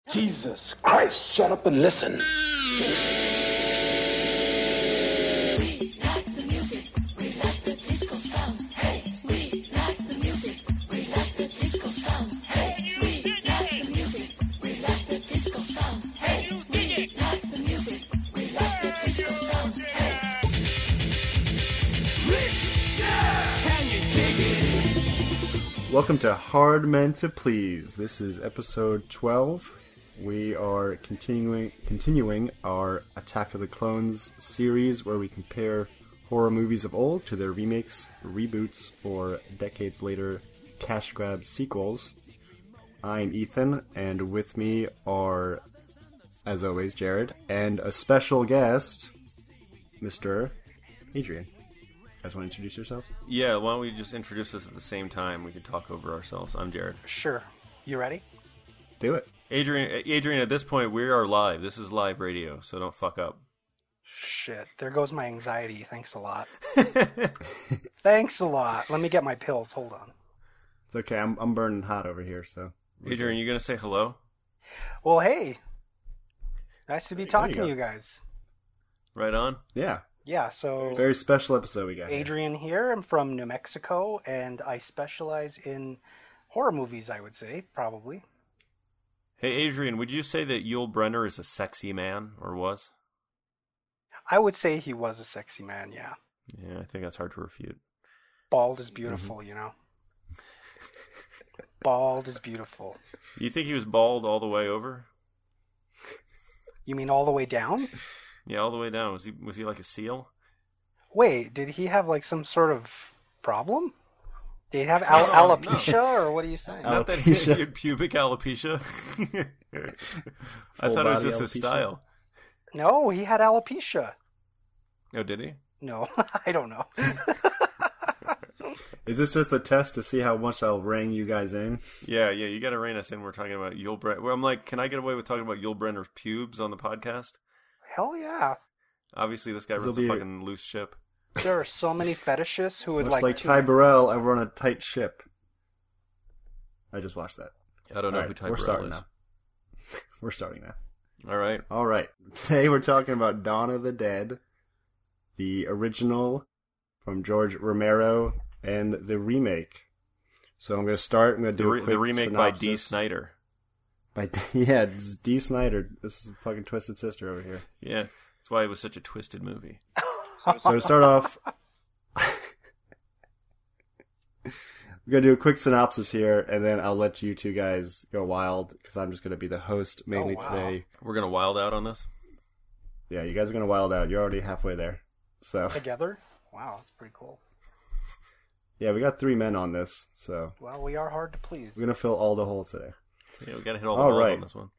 Jesus Christ, shut up and listen. Welcome to Hard Men to Please. This is episode 12. We are continuing our Attack of the Clones series where we compare horror movies of old to their remakes, reboots, or decades later cash grab sequels. I'm Ethan, and with me are, as always, Jared, and a special guest, Mr. Adrian. You guys want to introduce yourselves? Yeah, why don't we just introduce us at the same time? We could talk over ourselves. I'm Jared. Sure. You ready? Do it. Adrian, at this point, we are live. This is live radio, so don't fuck up. Shit. There goes my anxiety. Thanks a lot. Thanks a lot. Let me get my pills. Hold on. It's okay. I'm burning hot over here, so... Adrian, you going to say hello? Well, hey. Nice to be talking to you guys. Right on? Yeah. Yeah, so... Very special episode we got. Adrian here. I'm from New Mexico, and I specialize in horror movies, I would say, probably. Hey, Adrian, would you say that Yul Brynner is a sexy man, or was? I would say he was a sexy man, yeah. Yeah, I think that's hard to refute. Bald is beautiful, you know? Bald is beautiful. You think he was bald all the way over? You mean all the way down? Yeah, all the way down. Was he like a seal? Wait, did he have like some sort of problem? Did he have alopecia, or what are you saying? Not that he had pubic alopecia. I thought it was just his style. No, he had alopecia. Oh, did he? No, I don't know. Is this just a test to see how much I'll rein you guys in? Yeah, you got to rein us in. We're talking about Yul Brynner. Well, I'm like, can I get away with talking about Yul Brynner's pubes on the podcast? Hell yeah. Obviously, this guy runs a fucking loose ship. There are so many fetishists who would Looks like to... Ty Burrell, I run a tight ship. I just watched that. I don't know who Ty Burrell is. Now. We're starting now. All right. Today we're talking about Dawn of the Dead, the original from George Romero, and the remake. So I'm going to start. I'm going to do a quick the remake synopsis. by Dee Snider. It's Dee Snider. This is fucking Twisted Sister over here. Yeah, that's why it was such a twisted movie. So to start off, we're going to do a quick synopsis here, and then I'll let you two guys go wild, because I'm just going to be the host mainly today. We're going to wild out on this? Yeah, you guys are going to wild out. You're already halfway there. So Together? Wow, that's pretty cool. Yeah, we got 3 men on this, so... Well, we are hard to please. We're going to fill all the holes today. Yeah, we got to hit all the holes on this one.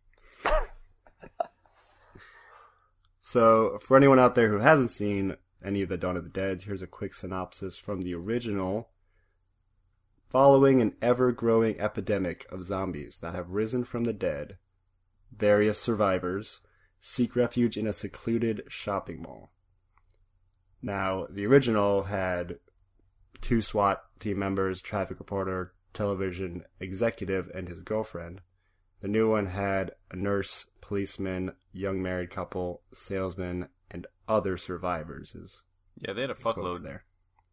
So, for anyone out there who hasn't seen any of the Dawn of the Dead, here's a quick synopsis from the original. Following an ever-growing epidemic of zombies that have risen from the dead, various survivors seek refuge in a secluded shopping mall. Now, the original had 2 SWAT team members, traffic reporter, television executive, and his girlfriend. The new one had a nurse, policeman, young married couple, salesman, and other survivors. Yeah, they had a fuckload there.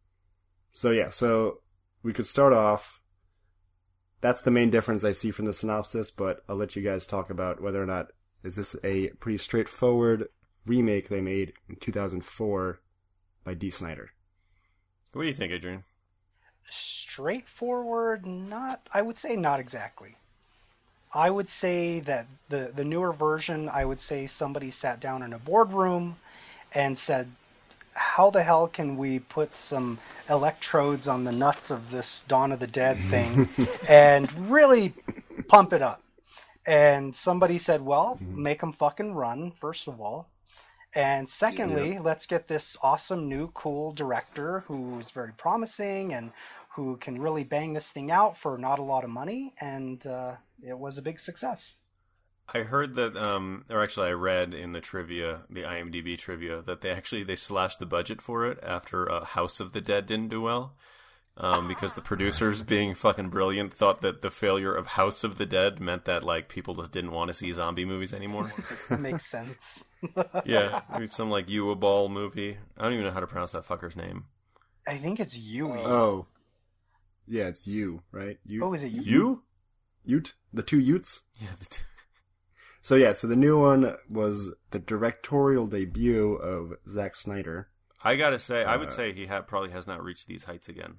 So we could start off. That's the main difference I see from the synopsis, but I'll let you guys talk about whether or not is this a pretty straightforward remake they made in 2004 by Dee Snider. What do you think, Adrian? Straightforward, I would say not exactly. I would say that the newer version, I would say somebody sat down in a boardroom and said, how the hell can we put some electrodes on the nuts of this Dawn of the Dead thing and really pump it up? And somebody said, well, make them fucking run, first of all. And secondly, let's get this awesome new cool director who is very promising and who can really bang this thing out for not a lot of money. And it was a big success. I heard that, or actually I read in the trivia, the IMDb trivia, that they slashed the budget for it after House of the Dead didn't do well. because the producers, being fucking brilliant, thought that the failure of House of the Dead meant that like people just didn't want to see zombie movies anymore. Makes sense. Yeah, some like Uwe movie. I don't even know how to pronounce that fucker's name. I think it's Yui. Oh. Yeah, it's you, right? You. Oh, is it Yui? You? Ute? The two Utes? Yeah. So the new one was the directorial debut of Zack Snyder. I gotta say, I would say he probably has not reached these heights again.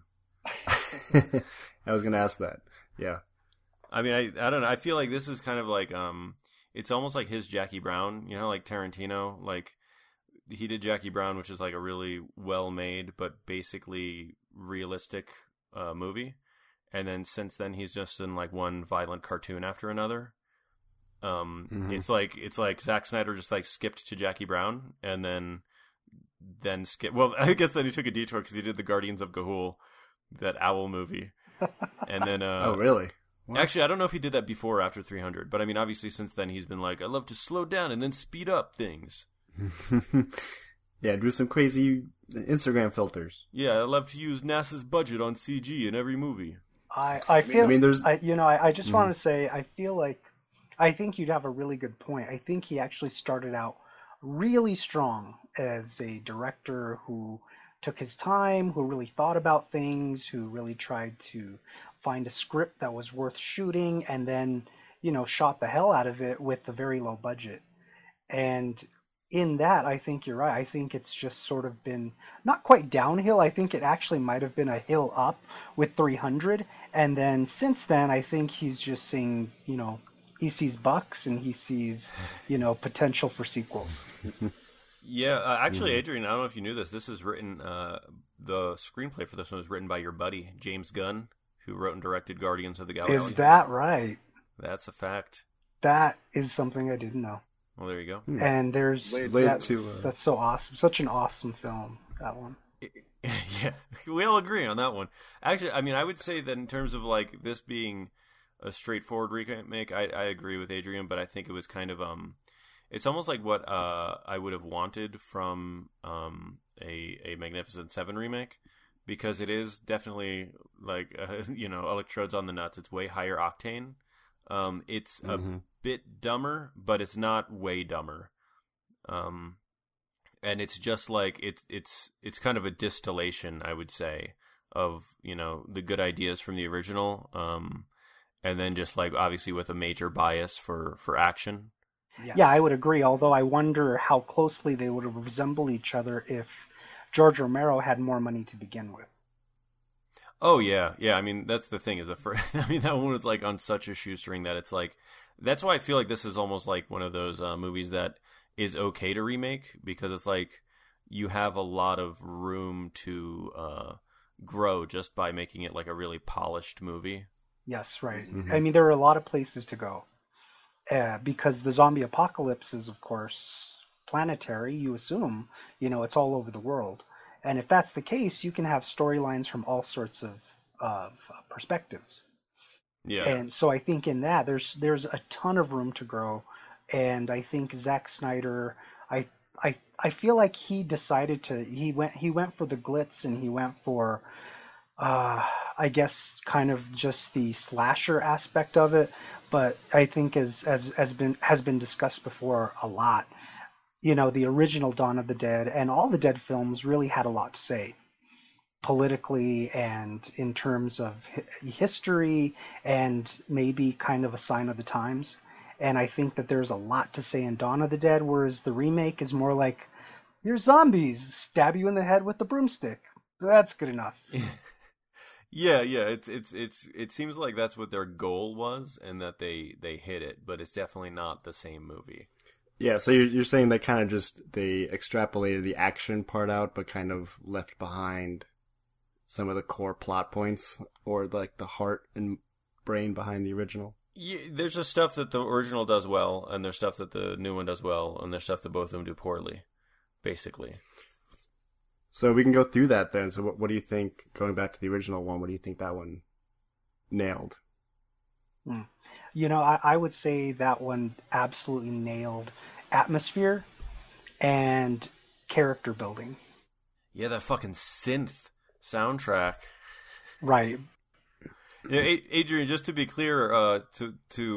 I was gonna ask that. Yeah. I mean, I don't know. I feel like this is kind of like, it's almost like his Jackie Brown, you know, like Tarantino. Like, he did Jackie Brown, which is like a really well-made, but basically realistic movie. And then since then, he's just in like one violent cartoon after another. It's like Zack Snyder just like skipped to Jackie Brown and then skip. Well, I guess then he took a detour because he did the Guardians of Ga'Hoole, that owl movie. And then, oh, really? What? Actually, I don't know if he did that before or after 300, but I mean, obviously since then he's been like, I love to slow down and then speed up things. Yeah, do some crazy Instagram filters. Yeah, I love to use NASA's budget on CG in every movie. I feel. I mean, there's. I just want to say, I feel like, I think you'd have a really good point. I think he actually started out really strong as a director who took his time, who really thought about things, who really tried to find a script that was worth shooting, and then, shot the hell out of it with a very low budget. And in that, I think you're right. I think it's just sort of been not quite downhill. I think it actually might have been a hill up with 300. And then since then, I think he's just seeing, he sees bucks and he sees, potential for sequels. Yeah, actually, Adrian, I don't know if you knew this. This is written, the screenplay for this one was written by your buddy, James Gunn, who wrote and directed Guardians of the Galaxy. Is that right? That's a fact. That is something I didn't know. Well, there you go. And that's so awesome. Such an awesome film, that one. Yeah, we all agree on that one. Actually, I mean, I would say that in terms of like this being a straightforward remake, I agree with Adrian, but I think it was kind of it's almost like what I would have wanted from a Magnificent Seven remake, because it is definitely like electrodes on the nuts. It's way higher octane. It's a bit dumber, but it's not way dumber. And it's just like it's kind of a distillation, I would say, of the good ideas from the original, and then just like obviously with a major bias for action. Yeah, I would agree. Although I wonder how closely they would have resembled each other if George Romero had more money to begin with. Oh yeah. I mean, that's the thing is I mean, that one was like on such a shoestring that it's like, that's why I feel like this is almost like one of those movies that is okay to remake, because it's like you have a lot of room to grow just by making it like a really polished movie. Yes, right. I mean, there are a lot of places to go because the zombie apocalypse is, of course, planetary. You assume, it's all over the world. And if that's the case, you can have storylines from all sorts of perspectives. Yeah. And so I think in that there's a ton of room to grow. And I think Zack Snyder, I feel like he decided he went for the glitz, and he went for I guess kind of just the slasher aspect of it. But I think as has been discussed before a lot, the original Dawn of the Dead and all the Dead films really had a lot to say politically and in terms of history and maybe kind of a sign of the times. And I think that there's a lot to say in Dawn of the Dead, whereas the remake is more like, here's zombies, stab you in the head with the broomstick. That's good enough. Yeah. It seems like that's what their goal was, and that they hit it, but it's definitely not the same movie. Yeah, so you're saying they kind of they extrapolated the action part out, but kind of left behind some of the core plot points, or like the heart and brain behind the original. Yeah, there's just stuff that the original does well, and there's stuff that the new one does well, and there's stuff that both of them do poorly, basically. So we can go through that then. So what do you think, going back to the original one, what do you think that one nailed? I would say that one absolutely nailed atmosphere and character building. Yeah, that fucking synth soundtrack. Right. Yeah, Adrian, just to be clear, to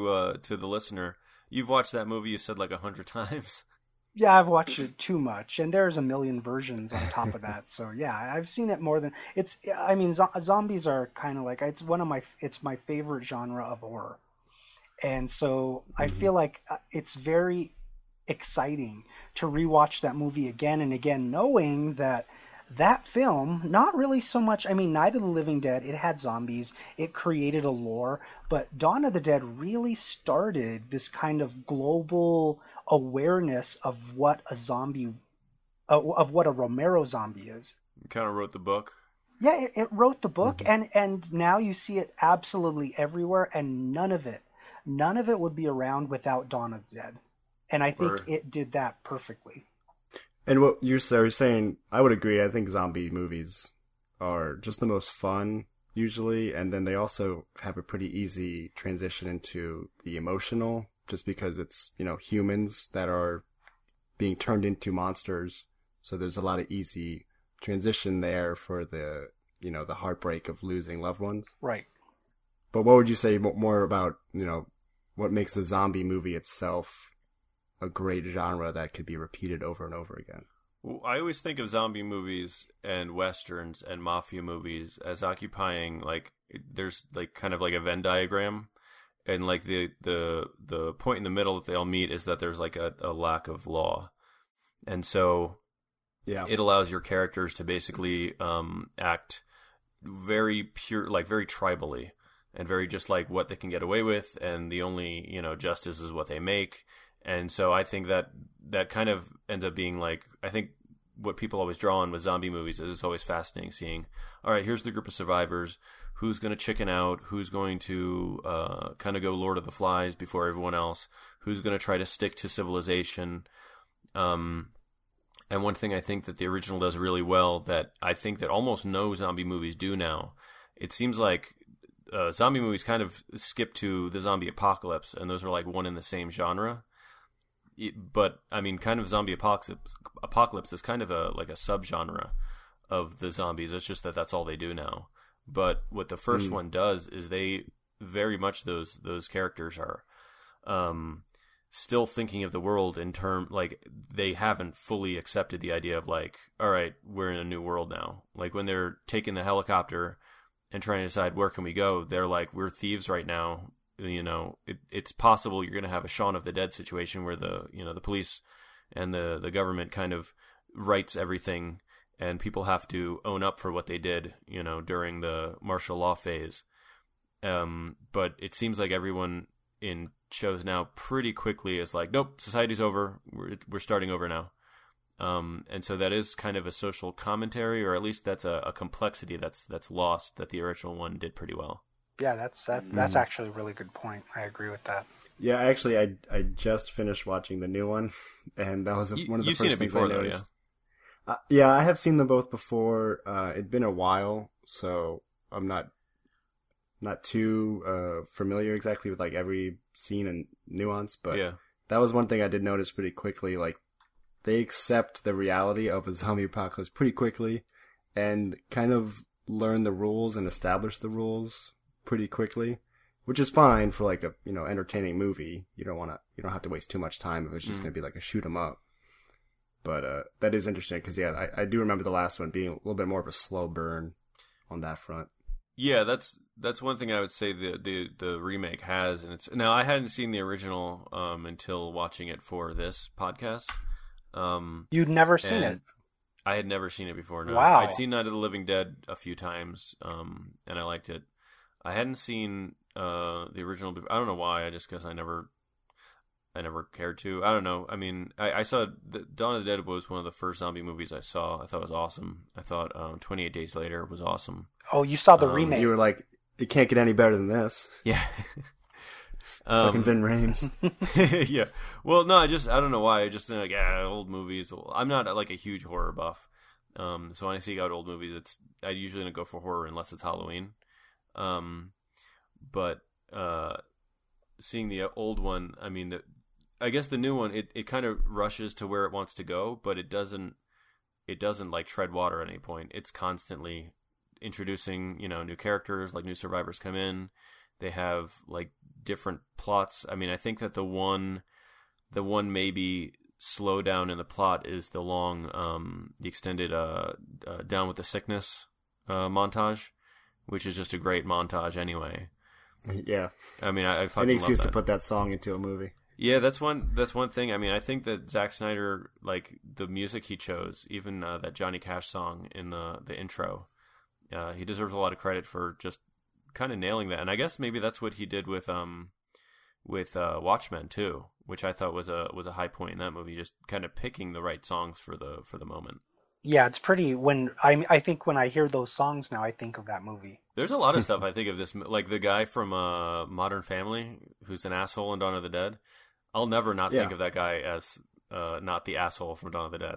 the listener, you've watched that movie. You said like 100 times. Yeah, I've watched it too much, and there's a million versions on top of that. So yeah, I've seen it more than it's. I mean, zombies are kind of like it's my favorite genre of horror, and so I feel like it's very exciting to rewatch that movie again and again, knowing that that film, not really so much. I mean, Night of the Living Dead, it had zombies, it created a lore, but Dawn of the Dead really started this kind of global awareness of what a zombie, of what a Romero zombie is. You kind of wrote the book. Yeah, it wrote the book, and now you see it absolutely everywhere, and none of it would be around without Dawn of the Dead, and I think it did that perfectly. And what you're saying, I would agree. I think zombie movies are just the most fun, usually, and then they also have a pretty easy transition into the emotional, just because it's, humans that are being turned into monsters. So there's a lot of easy transition there for the, the heartbreak of losing loved ones. Right. But what would you say more about, what makes the zombie movie itself a great genre that could be repeated over and over again? Well, I always think of zombie movies and westerns and mafia movies as occupying, like, there's like kind of like a Venn diagram, and like the point in the middle that they all meet is that there's like a lack of law, and so it allows your characters to basically act very pure, like very tribally, and very just like what they can get away with, and the only justice is what they make. And so I think that kind of ends up being like, I think what people always draw on with zombie movies is it's always fascinating seeing, all right, here's the group of survivors, who's going to chicken out, who's going to kind of go Lord of the Flies before everyone else, who's going to try to stick to civilization. And one thing I think that the original does really well that I think that almost no zombie movies do now, it seems like zombie movies kind of skip to the zombie apocalypse, and those are like one in the same genre. But I mean, kind of zombie apocalypse is kind of like a subgenre of the zombies. It's just that that's all they do now. But what the first one does is they very much those characters are still thinking of the world in term, like they haven't fully accepted the idea of like, all right, we're in a new world now. Like when they're taking the helicopter and trying to decide where can we go, they're like, we're thieves right now. It's possible you're going to have a Shaun of the Dead situation where the police and the government kind of writes everything, and people have to own up for what they did, during the martial law phase. But it seems like everyone in shows now pretty quickly is like, nope, society's over. We're starting over now. And so that is kind of a social commentary, or at least that's a complexity that's lost that the original one did pretty well. Yeah, that's actually a really good point. I agree with that. Yeah, actually, I just finished watching the new one, and that was one of the first things I noticed. Yeah, I have seen them both before. It'd been a while, so I'm not too familiar exactly with like every scene and nuance. But that was one thing I did notice pretty quickly. Like they accept the reality of a zombie apocalypse pretty quickly, and kind of learn the rules and establish the rules pretty quickly, which is fine for like a entertaining movie. You don't have to waste too much time if it's just going to be like a shoot 'em up. But that is interesting because I do remember the last one being a little bit more of a slow burn on that front. Yeah, that's one thing I would say the remake has, and it's now I hadn't seen the original until watching it for this podcast. You'd never seen it? I had never seen it before. No. Wow. I'd seen Night of the Living Dead a few times, and I liked it. I hadn't seen the original. I don't know why. I just guess I never cared to. I don't know. I mean, I saw Dawn of the Dead was one of the first zombie movies I saw. I thought it was awesome. I thought 28 Days Later was awesome. Oh, you saw the remake. You were like, it can't get any better than this. Yeah. Fucking Vin Rames. Yeah. Well, no, I don't know why. I just think like, old movies. I'm not like a huge horror buff. So when I seek out old movies, I usually don't go for horror unless it's Halloween. But seeing the old one, I mean, I guess the new one, it kind of rushes to where it wants to go, but it doesn't like tread water at any point. It's constantly introducing, new characters, like new survivors come in. They have like different plots. I mean, I think that the one maybe slowdown in the plot is the the extended Down with the Sickness montage, which is just a great montage anyway. Yeah. I mean, I fucking any love excuse that. to put that song into a movie. Yeah, that's one thing. I mean, I think that Zack Snyder, like the music he chose, even that Johnny Cash song in the intro, he deserves a lot of credit for just kind of nailing that. And I guess maybe that's what he did with Watchmen too, which I thought was a high point in that movie, just kind of picking the right songs for the moment. Yeah, it's pretty. I think when I hear those songs now, I think of that movie. There's a lot of stuff I think of this, like the guy from Modern Family who's an asshole in Dawn of the Dead. I'll never not think of that guy as not the asshole from Dawn of the Dead.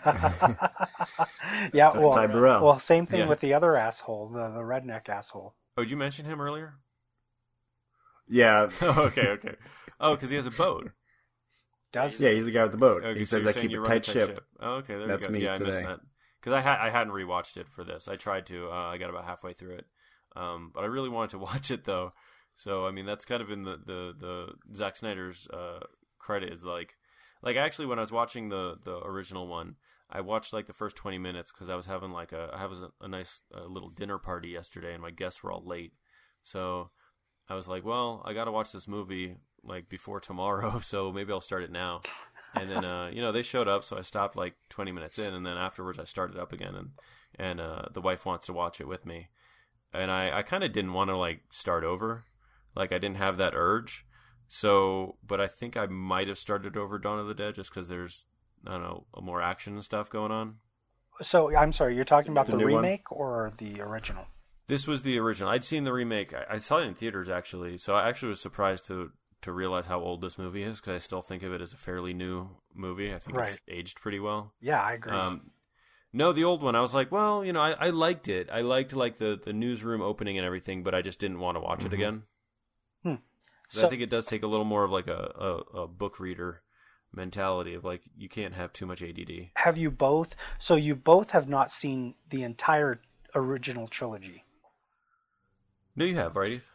Yeah, That's Ty Burrell. Well, same thing with the other asshole, the redneck asshole. Oh, did you mention him earlier? Yeah. Okay. Oh, because he has a boat. Does Yeah, he's the guy with the boat. Okay, He so says, you're I saying keep you a run tight ship. Oh, okay, there That's you go. me Yeah, I today. missed that. Because I hadn't rewatched it for this. I tried to. I got about halfway through it. But I really wanted to watch it, though. So, I mean, that's kind of in the Zack Snyder's credit is like actually when I was watching the original one, I watched like the first 20 minutes because I was having a nice little dinner party yesterday and my guests were all late. So I was like, well, I got to watch this movie like before tomorrow, so maybe I'll start it now. And then, they showed up, so I stopped like 20 minutes in, and then afterwards I started up again, and the wife wants to watch it with me. And I kind of didn't want to like start over. Like I didn't have that urge. So, but I think I might have started over Dawn of the Dead just because there's, I don't know, more action and stuff going on. So, I'm sorry, you're talking about the new one? remake or the original? This was the original. I'd seen the remake. I saw it in theaters, actually. So I actually was surprised to realize how old this movie is because I still think of it as a fairly new movie. I think it's aged pretty well. Yeah, I agree. No, the old one, I was like, well, I liked it. I liked like the newsroom opening and everything, but I just didn't want to watch it again. So I think it does take a little more of like a book reader mentality of like you can't have too much ADD. Have you both? So you both have not seen the entire original trilogy? No, you have, right, Heath?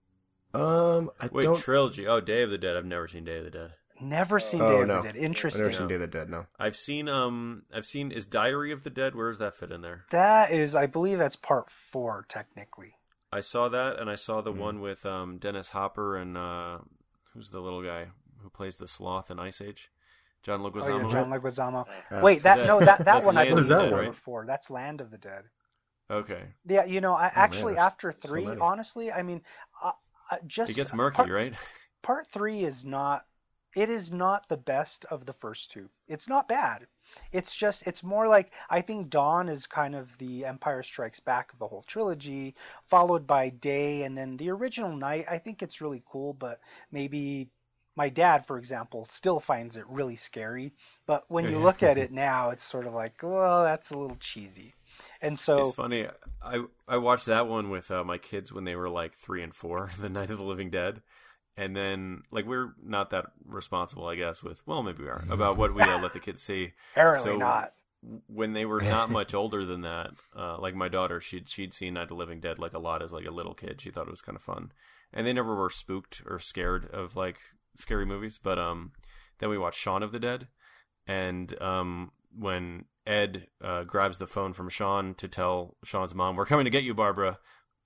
I don't. Trilogy. Oh, Day of the Dead. I've never seen Day of the Dead. Never seen Oh, Day of no. the Dead. Interesting. I've never seen Day of the Dead, no. I've seen is Diary of the Dead. Where does that fit in there? That is, I believe that's part 4, technically. I saw that, and I saw the one with Dennis Hopper and who's the little guy who plays the sloth in Ice Age? John Leguizamo. Oh, yeah, John Leguizamo. Wait, that one I Land believe of is the Dead, number right? 4. That's Land of the Dead. Okay. Yeah, I actually man, after so 3, many. honestly, I mean, just It gets murky, right? Part 3 is not. It is not the best of the first 2. It's not bad. It's more like, I think Dawn is kind of the Empire Strikes Back of the whole trilogy, followed by Day, and then the original Night. I think it's really cool, but maybe my dad, for example, still finds it really scary. But when you look at it now, it's sort of like, well, that's a little cheesy. And so it's funny. I watched that one with my kids when they were like 3 and 4, The Night of the Living Dead. And then, like, we're not that responsible, I guess, maybe we are, about what we let the kids see. apparently not. When they were not much older than that, like my daughter, she'd seen Night of the Living Dead like a lot as like a little kid. She thought it was kind of fun. And they never were spooked or scared of like scary movies. But then we watched Shaun of the Dead. And when Ed grabs the phone from Shaun to tell Shaun's mom, "We're coming to get you, Barbara,"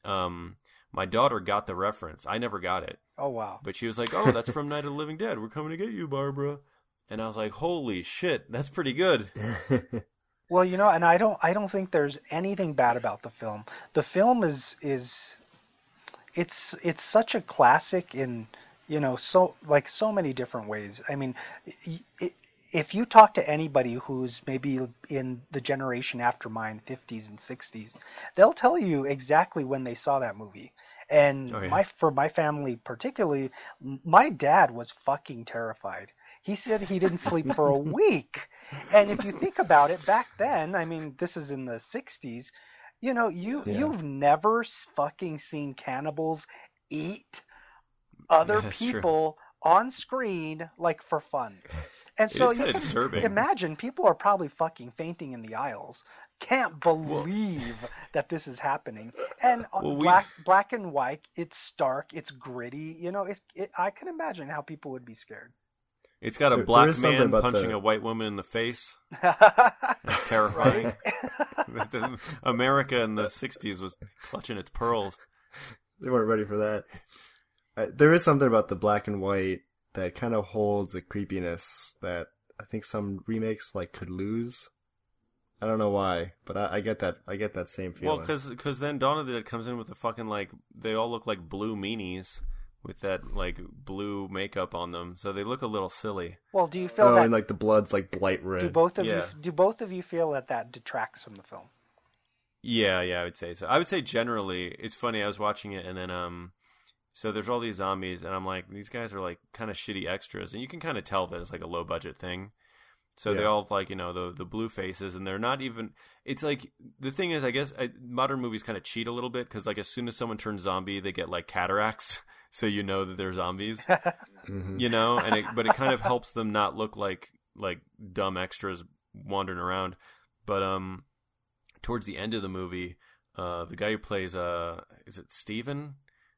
my daughter got the reference. I never got it. Oh, wow. But she was like, "Oh, that's from Night of the Living Dead. We're coming to get you, Barbara." And I was like, "Holy shit, that's pretty good." Well, and I don't think there's anything bad about the film. The film is it's such a classic in, so many different ways. I mean, if you talk to anybody who's maybe in the generation after mine, 50s and 60s, they'll tell you exactly when they saw that movie. And for my family particularly, my dad was fucking terrified. He said he didn't sleep for a week. And if you think about it, back then, I mean, this is in the 60s, you've never fucking seen cannibals eat other people on screen, like, for fun. And so you can imagine people are probably fucking fainting in the aisles can't believe that this is happening. And Well, black and white, it's stark, it's gritty. You know, I can imagine how people would be scared. It's got a There black is something man about punching the- a white woman in the face. Right? It's terrifying. America in the 60s was clutching its pearls. They weren't ready for that. There is something about the black and white that kind of holds a creepiness that I think some remakes like could lose. I don't know why, but I get that. I get that same feeling. Well, because then Dawn of the Dead comes in with the fucking, like, they all look like blue meanies with that, like, blue makeup on them, so they look a little silly. Well, do you feel that? and like the blood's like blight red. Do both of Yeah. you feel that detracts from the film? Yeah, I would say so. I would say generally, it's funny, I was watching it, and then, so there's all these zombies, and I'm like, these guys are, like, kind of shitty extras, and you can kind of tell that it's, like, a low-budget thing. So they Yeah. all have, like, you know, the blue faces, and they're not even... It's like, the thing is, I guess, modern movies kind of cheat a little bit, because, like, as soon as someone turns zombie, they get, like, cataracts, so you know that they're zombies, you know? But it kind of helps them not look like dumb extras wandering around. But, towards the end of the movie, the guy who plays, is it Steven?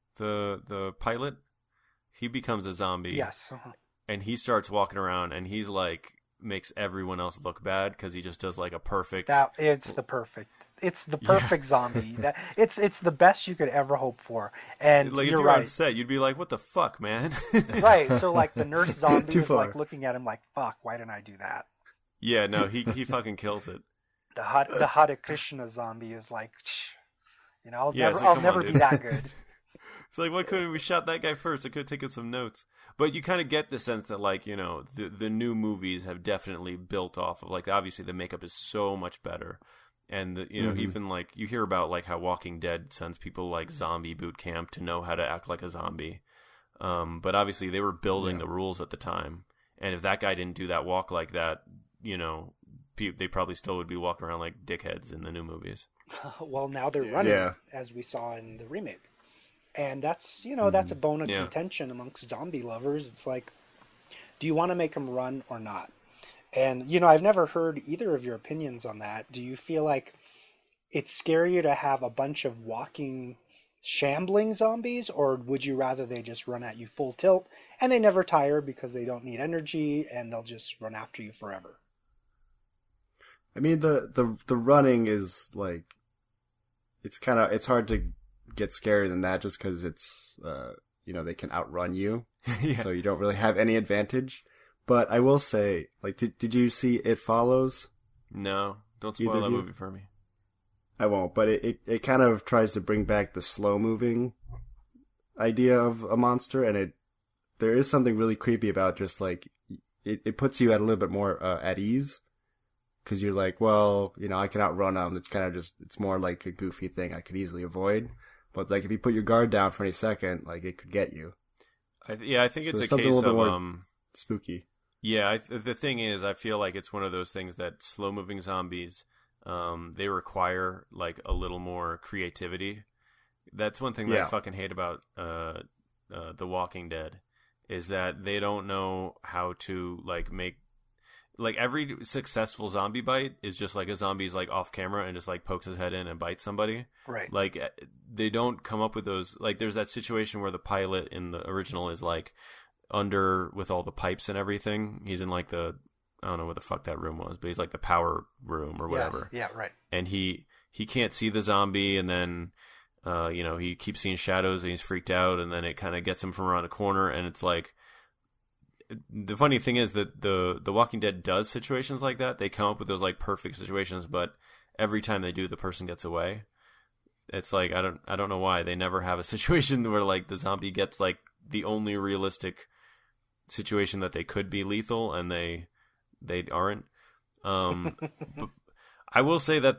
The pilot? He becomes a zombie. Yes. Uh-huh. And he starts walking around, and he's like... makes everyone else look bad because he just does like a perfect It's the perfect zombie. That it's the best you could ever hope for. And like if you're you're right. on set you'd be like, what the fuck, man? Right. So like the nurse zombie Too is far. like looking at him like, fuck, why didn't I do that? Yeah, no, he fucking kills it. The Hare Krishna zombie is like, you know, Yeah, it's like, I'll come never on, be dude. that good. It's like, why couldn't we shot that guy first? I could have taken some notes. But you kind of get the sense that, like, you know, the new movies have definitely built off of, like, obviously the makeup is so much better. And, you know, even, like, you hear about, like, how Walking Dead sends people, like, zombie boot camp to know how to act like a zombie. But obviously they were building the rules at the time. And if that guy didn't do that walk like that, you know, they probably still would be walking around like dickheads in the new movies. Well, now they're running, Yeah. as we saw in the remake. And that's, you know, that's a bone of Yeah. contention amongst zombie lovers. It's like, do you want to make them run or not? And, you know, I've never heard either of your opinions on that. Do you feel like it's scarier to have a bunch of walking, shambling zombies, or would you rather they just run at you full tilt and they never tire because they don't need energy and they'll just run after you forever? I mean, the running is like, it's hard to get scarier than that just because it's, you know, they can outrun you. Yeah. So you don't really have any advantage. But I will say, like, did you see It Follows? No, don't Either spoil of that you? movie for me. I won't, but it kind of tries to bring back the slow moving idea of a monster, and there is something really creepy about just like it puts you at a little bit more at ease because you're like, well, you know, I can outrun them. It's kind of just, it's more like a goofy thing I could easily avoid. But like if you put your guard down for any second, like it could get you. I think So it's a there's something case a little of bit more spooky. Yeah, the thing is, I feel like it's one of those things that slow-moving zombies, they require like a little more creativity. That's one thing that I Yeah. fucking hate about The Walking Dead, is that they don't know how to like make, like, every successful zombie bite is just like a zombie's like off camera and just like pokes his head in and bites somebody. Right. Like, they don't come up with those. Like, there's that situation where the pilot in the original is like under with all the pipes and everything. He's in like I don't know what the fuck that room was, but he's like the power room or whatever. Yeah, right. And he can't see the zombie, and then you know, he keeps seeing shadows and he's freaked out, and then it kind of gets him from around a corner, and it's like, the funny thing is that the Walking Dead does situations like that. They come up with those like perfect situations, but every time they do, the person gets away. It's like, I don't know why they never have a situation where like the zombie gets like the only realistic situation that they could be lethal, and they aren't. But I will say that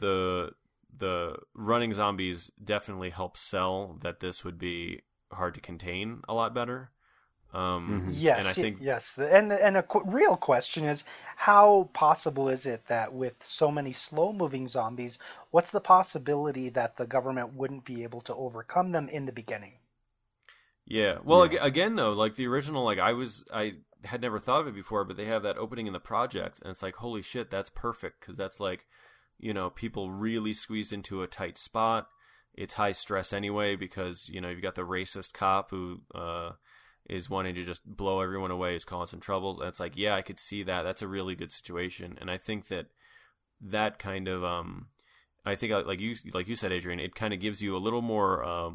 the running zombies definitely help sell that this would be hard to contain a lot better. Yes, and I think yes. And a real question is, how possible is it that with so many slow-moving zombies, what's the possibility that the government wouldn't be able to overcome them in the beginning? Yeah. Well, again, though, like the original, like I had never thought of it before, but they have that opening in the project, and it's like, holy shit, that's perfect, because that's like people really squeezed into a tight spot. It's high stress anyway because, you've got the racist cop who is wanting to just blow everyone away, is causing troubles. And it's like, yeah, I could see that. That's a really good situation. And I think that kind of, I think like you said, Adrian, it kind of gives you a little more,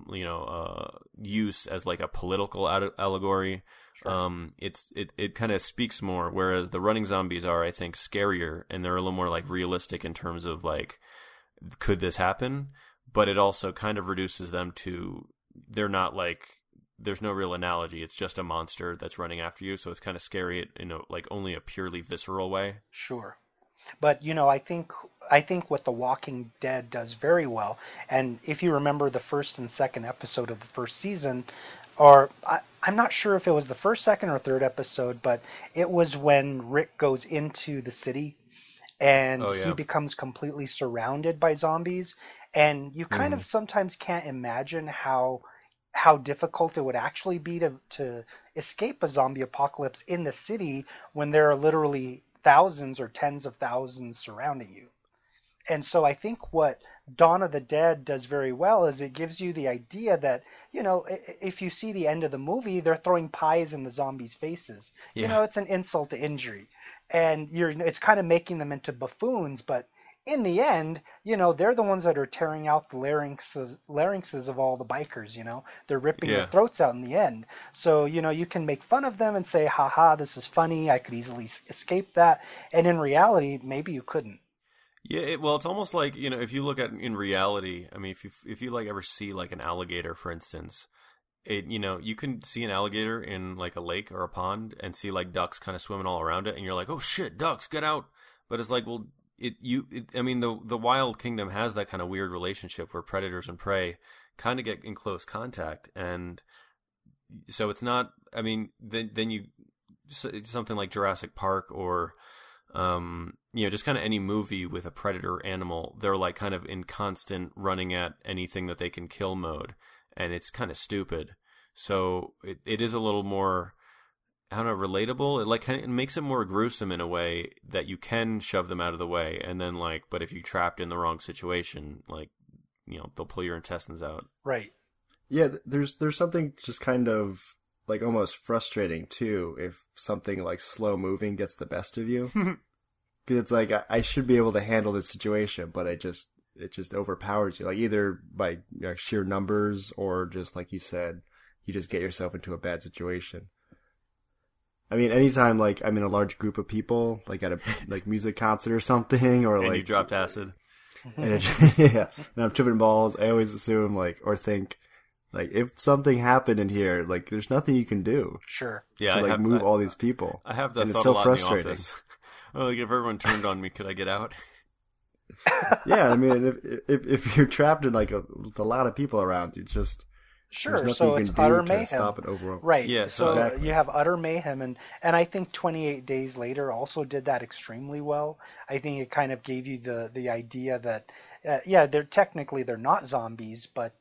use as like a political allegory. Sure. It kind of speaks more, whereas the running zombies are, I think, scarier, and they're a little more like realistic in terms of like, could this happen? But it also kind of reduces them to, they're not like, there's no real analogy. It's just a monster that's running after you, so it's kind of scary in like only a purely visceral way. Sure. But I think what The Walking Dead does very well, and if you remember the first and second episode of the first season, or I'm not sure if it was the first, second, or third episode, but it was when Rick goes into the city and he becomes completely surrounded by zombies, and you kind of sometimes can't imagine how difficult it would actually be to escape a zombie apocalypse in the city when there are literally thousands or tens of thousands surrounding you. And so I think what Dawn of the Dead does very well is it gives you the idea that, if you see the end of the movie, they're throwing pies in the zombies' faces. Yeah. It's an insult to injury. And it's kind of making them into buffoons, but in the end, they're the ones that are tearing out the larynxes of all the bikers, They're ripping their throats out in the end. So, you can make fun of them and say, haha, this is funny, I could easily escape that. And in reality, maybe you couldn't. Yeah, it's almost like, if you look at in reality, I mean, if you like ever see like an alligator, for instance, you can see an alligator in like a lake or a pond and see like ducks kind of swimming all around it, and you're like, oh shit, ducks, get out. But it's like, well, the wild kingdom has that kind of weird relationship where predators and prey kind of get in close contact, and so it's not. I mean, then you something like Jurassic Park or just kind of any movie with a predator animal, they're like kind of in constant running at anything that they can kill mode, and it's kind of stupid. So it is a little more, I don't know, relatable. It like kind of makes it more gruesome in a way that you can shove them out of the way, and then like, but if you're trapped in the wrong situation, like, they'll pull your intestines out. Right. Yeah, there's something just kind of like almost frustrating too if something like slow moving gets the best of you. Because it's like I should be able to handle this situation, but it just overpowers you. Like either by sheer numbers or just like you said, you just get yourself into a bad situation. I mean, anytime like I'm in a large group of people, like at a like music concert or something, or and like you dropped acid, and I'm tripping balls, I always assume like or think like if something happened in here, like there's nothing you can do. Sure. Yeah. To like move all these people. I have that and thought it's so a lot frustrating. in the office. Oh, like if everyone turned on me, could I get out? Yeah, I mean, if you're trapped in like with a lot of people around, you just. Sure, so it's utter mayhem. Stop it overall. Right. Yeah, so exactly. You have utter mayhem, and I think 28 Days Later also did that extremely well. I think it kind of gave you the idea that they're not zombies, but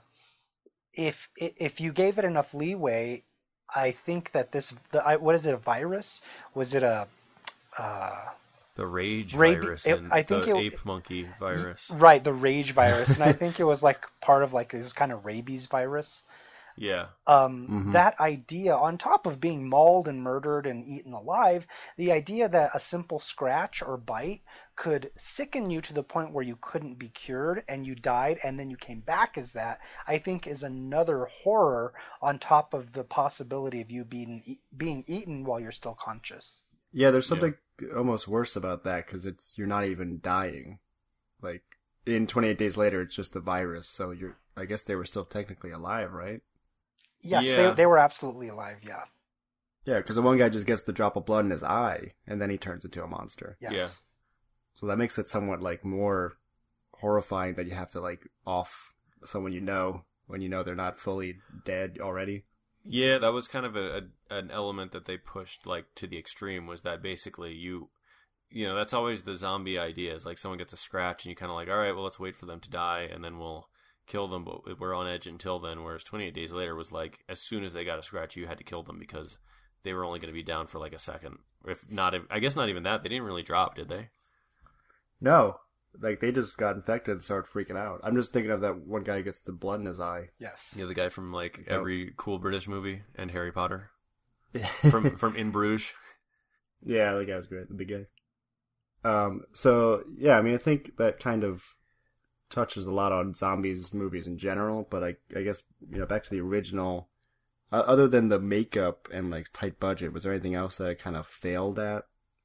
if you gave it enough leeway, I think that what is it, a virus? Was it a the rage virus, I think the ape monkey virus. Right, the rage virus, and I think it was like part of like it was kind of rabies virus. Yeah. That idea, on top of being mauled and murdered and eaten alive, the idea that a simple scratch or bite could sicken you to the point where you couldn't be cured and you died and then you came back as that, I think is another horror on top of the possibility of you being eaten while you're still conscious. Yeah, there's something almost worse about that because you're not even dying. Like in 28 Days Later, it's just the virus, so I guess they were still technically alive, right? Yes, yeah. They were absolutely alive. Yeah. Yeah, because the one guy just gets the drop of blood in his eye, and then he turns into a monster. Yes. Yeah. So that makes it somewhat like more horrifying that you have to like off someone when you know they're not fully dead already. Yeah, that was kind of an element that they pushed like to the extreme, was that basically you that's always the zombie idea, is like someone gets a scratch and you kind of like, all right, well, let's wait for them to die and then we'll kill them, but we're on edge until then. Whereas 28 Days Later was like, as soon as they got a scratch, you had to kill them because they were only going to be down for like a second. If not, I guess not even that. They didn't really drop, did they? No. like they just got infected and started freaking out. I'm just thinking of that one guy who gets the blood in his eye. Yes. Yeah, the guy from like every cool British movie and Harry Potter. from In Bruges. Yeah, that guy's great, the big guy. So yeah, I mean, I think that kind of touches a lot on zombies movies in general, but I guess, you know, back to the original, other than the makeup and like tight budget, was there anything else that it kind of failed at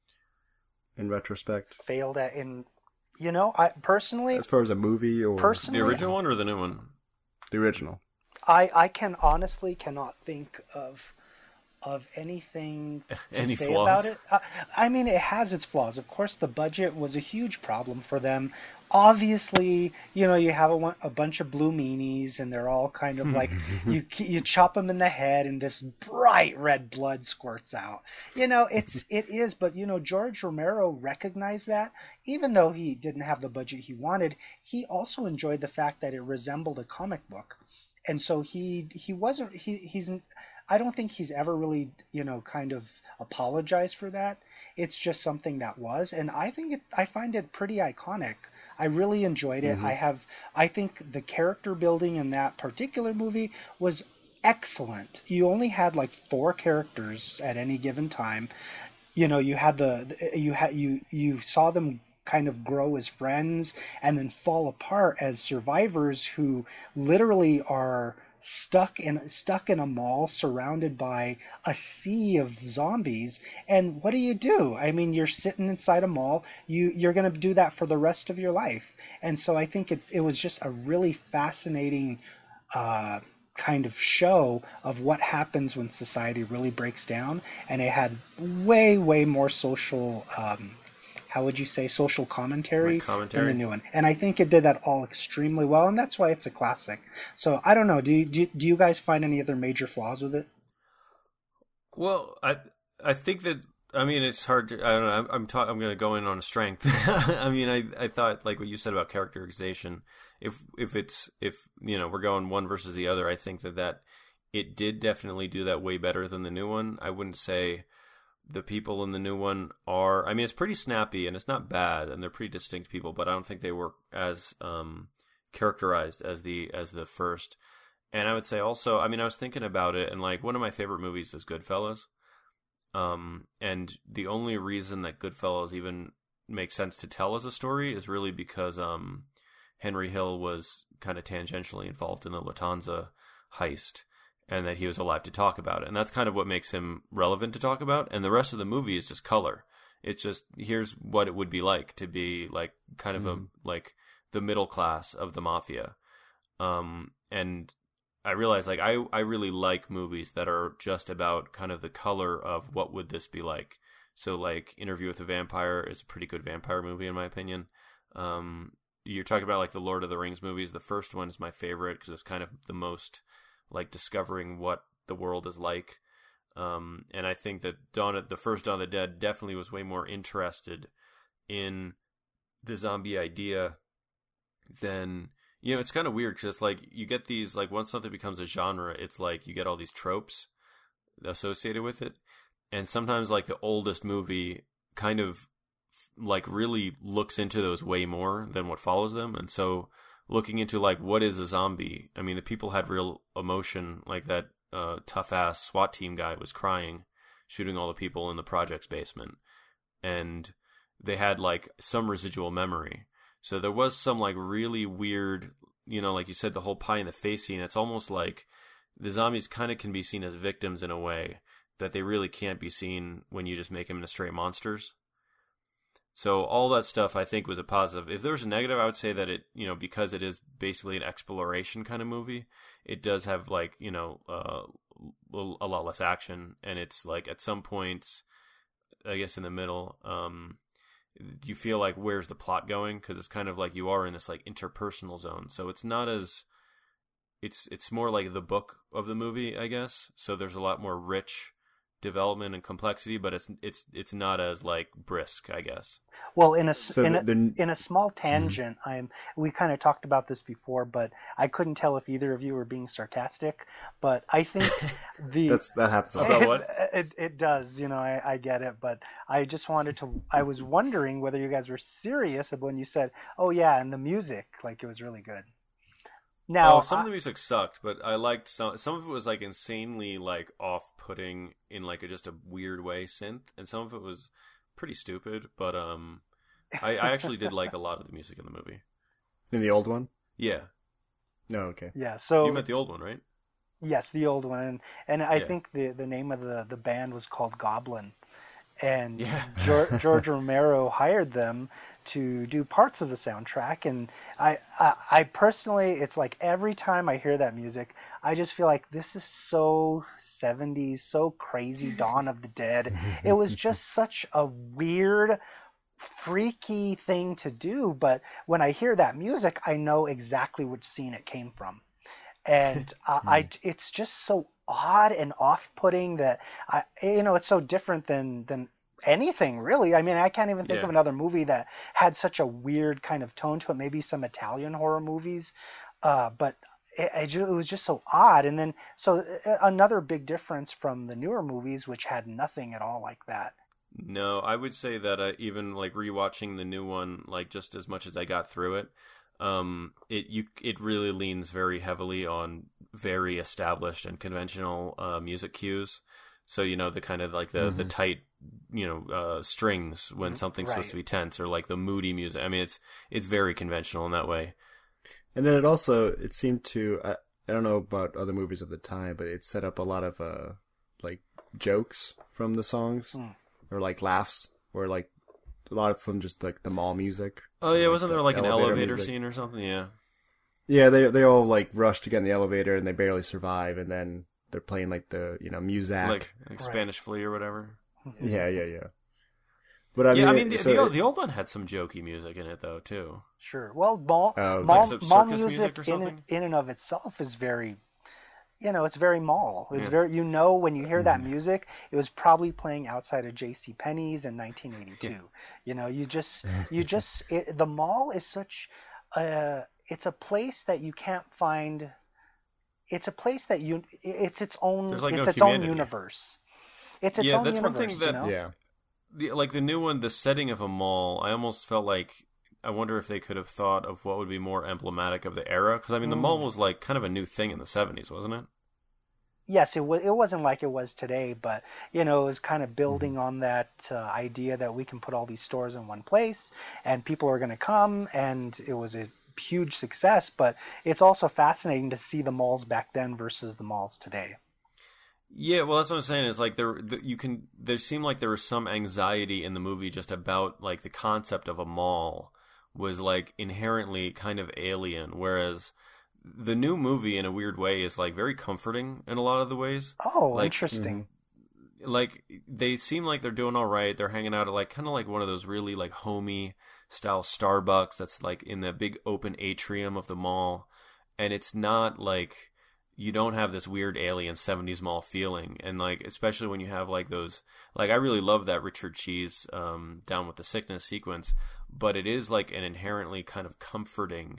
in retrospect? Failed at I personally, as far as a movie, or The original one or the new one? the original? I can honestly cannot think of anything to Any say flaws? about it. I mean, it has its flaws. Of course, the budget was a huge problem for them. Obviously, you know, you have a bunch of blue meanies, and they're all kind of like you chop them in the head, and this bright red blood squirts out. You know, it is. But you know, George Romero recognized that, even though he didn't have the budget he wanted, he also enjoyed the fact that it resembled a comic book, and so he's. I don't think he's ever really, you know, kind of apologized for that. It's just something that was, and I find it pretty iconic. I really enjoyed it. Mm-hmm. I think the character building in that particular movie was excellent. You only had like 4 characters at any given time. You know, you saw them kind of grow as friends and then fall apart as survivors who literally are stuck in a mall surrounded by a sea of zombies. And what do? I mean, you're sitting inside a mall. You're going to do that for the rest of your life. And so I think it was just a really fascinating kind of show of what happens when society really breaks down. And it had way more social how would you say, social commentary than the new one. And I think it did that all extremely well, and that's why it's a classic. So I don't know. Do you guys find any other major flaws with it? Well, I think that, I mean, it's hard to, I don't know, I'm going to go in on a strength. I mean, I thought, like what you said about characterization, if you know, we're going one versus the other, I think that it did definitely do that way better than the new one. I wouldn't say the people in the new one are, I mean, it's pretty snappy and it's not bad and they're pretty distinct people, but I don't think they were as characterized as the first. And I would say also, I mean, I was thinking about it, and like one of my favorite movies is Goodfellas. And the only reason that Goodfellas even makes sense to tell as a story is really because Henry Hill was kind of tangentially involved in the Lufthansa heist, and that he was alive to talk about it. And that's kind of what makes him relevant to talk about. And the rest of the movie is just color. It's just, here's what it would be like to be like kind of like the middle class of the mafia. And I realize like I really like movies that are just about kind of the color of what would this be like. So like Interview with a Vampire is a pretty good vampire movie in my opinion. You're talking about like the Lord of the Rings movies. The first one is my favorite because it's kind of the most like discovering what the world is like. And I think that the first Dawn of the Dead definitely was way more interested in the zombie idea than, you know, it's kind of weird because it's like you get these, like once something becomes a genre, it's like you get all these tropes associated with it. And sometimes like the oldest movie kind of like really looks into those way more than what follows them. And so looking into like what is a zombie, I mean, the people had real emotion, like that tough ass SWAT team guy was crying shooting all the people in the project's basement, and they had like some residual memory. So there was some like really weird, you know, like you said, the whole pie in the face scene. It's almost like the zombies kind of can be seen as victims in a way that they really can't be seen when you just make them into straight monsters. So all that stuff I think was a positive. If there was a negative, I would say that it, you know, because it is basically an exploration kind of movie, it does have like, you know, a lot less action. And it's like at some points, I guess in the middle, you feel like where's the plot going? Because it's kind of like you are in this like interpersonal zone. So it's not as, it's more like the book of the movie, I guess. So there's a lot more rich development and complexity, but it's not as like brisk, I guess. Well, in a small Mm-hmm. tangent, we kind of talked about this before, but I couldn't tell if either of you were being sarcastic. But I think that happens a lot. About what? It does, I get it, but I just I was wondering whether you guys were serious when you said, "Oh yeah," and the music, like it was really good. Now, some of the music sucked, but I liked some. Some of it was like insanely like off-putting in like just a weird way synth, and some of it was pretty stupid. But I actually did like a lot of the music in the movie. In the old one? Yeah, No, okay. yeah, so you meant the old one, right? yes, the old one, and I Yeah. think the name of the band was called Goblin. And Yeah. George Romero hired them to do parts of the soundtrack, and I personally, it's like every time I hear that music, I just feel like this is so 70s, so crazy, Dawn of the Dead. It was just such a weird, freaky thing to do, but when I hear that music, I know exactly which scene it came from. And it's just so odd and off-putting that it's so different than anything really. I mean, I can't even think Yeah. of another movie that had such a weird kind of tone to it. Maybe some Italian horror movies, but it was just so odd. And then another big difference from the newer movies, which had nothing at all like that. No, I would say that even like rewatching the new one, like just as much as I got through it, it really leans very heavily on very established and conventional music cues. So the kind of like the tight strings when something's supposed to be tense, or like the moody music. I mean, it's very conventional in that way. And then it seemed to, I don't know about other movies of the time, but it set up a lot of like jokes from the songs, or like laughs, or like a lot from just like the mall music. Oh yeah, like wasn't the there like an elevator music. scene or something? Yeah. Yeah, they all like rush to get in the elevator and they barely survive, and then they're playing like the Muzak. Like Spanish Flea or whatever. Yeah. But I mean, the old one had some jokey music in it though too. Sure. Well, mall like some mall circus music or something? in and of itself is very, it's very mall. It's Yeah. very, when you hear that music, it was probably playing outside of J.C. Penney's in 1982. The mall is such it's a place that you can't find. It's a place that it's its own. There's, like, it's no its own humanity. universe. It's its Yeah, own that's one universe. thing that- yeah. Like the new one, the setting of a mall, I almost felt like, I wonder if they could have thought of what would be more emblematic of the era. Because I mean, the mall was like kind of a new thing in the 70s, wasn't it? Yes, it wasn't like it was today, but it was kind of building on that idea that we can put all these stores in one place and people are going to come, and it was a huge success. But it's also fascinating to see the malls back then versus the malls today. Yeah, well, that's what I'm saying. Is like there seemed like there was some anxiety in the movie just about like the concept of a mall was like inherently kind of alien, whereas the new movie in a weird way is like very comforting in a lot of the ways. Oh, Like, interesting. Like they seem like they're doing all right. They're hanging out at like kind of like one of those really like homey style Starbucks that's like in the big open atrium of the mall, and it's not like you don't have this weird alien 70s mall feeling. And like especially when you have like those, like I really love that Richard Cheese Down with the Sickness sequence, but it is like an inherently kind of comforting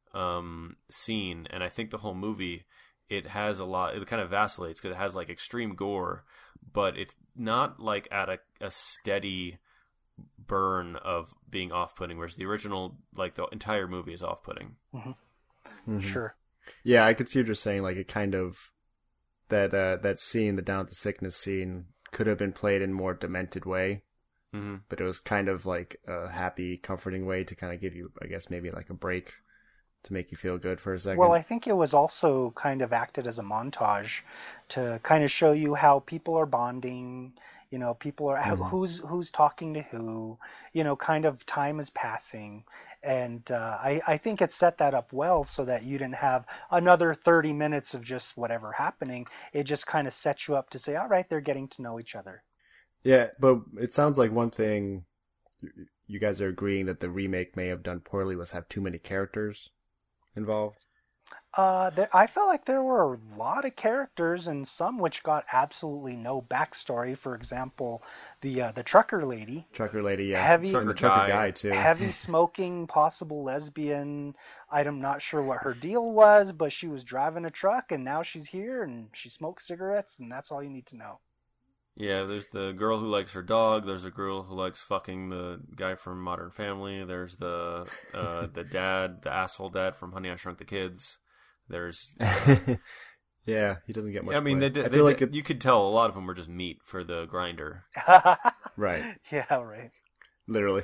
scene. And I think the whole movie, it has a lot, it kind of vacillates because it has like extreme gore, but it's not like at a steady burn of being off-putting, whereas the original, like the entire movie is off-putting. Sure. Yeah, I could see what you're saying. Like it kind of that scene, the Down with the Sickness scene, could have been played in a more demented way, but it was kind of like a happy, comforting way to kind of give you, I guess, maybe like a break to make you feel good for a second. Well, I think it was also kind of acted as a montage to kind of show you how people are bonding. People are who's talking to who. Kind of time is passing, and I think it set that up well so that you didn't have another 30 minutes of just whatever happening. It just kind of sets you up to say, all right, they're getting to know each other. Yeah, but it sounds like one thing you guys are agreeing that the remake may have done poorly was have too many characters involved. I felt like there were a lot of characters, and some which got absolutely no backstory. For example, the trucker lady, Trucker lady, yeah. Heavy- And the trucker guy. guy, too. heavy smoking, possible lesbian. I'm not sure what her deal was, but she was driving a truck, and now she's here, and she smokes cigarettes, and that's all you need to know. Yeah, there's the girl who likes her dog. There's a girl who likes fucking the guy from Modern Family. There's the dad, the asshole dad from Honey, I Shrunk the Kids. There's Yeah, he doesn't get much. I mean, play. they I feel like you could tell a lot of them were just meat for the grinder. right, Yeah, right. literally.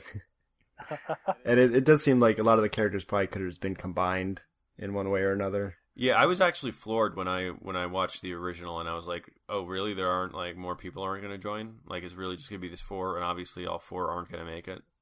And it does seem like a lot of the characters probably could have been combined in one way or another. Yeah, I was actually floored when I watched the original, and I was like, "Oh, really? There aren't like more people aren't going to join? Like, it's really just going to be these four, and obviously all four aren't going to make it."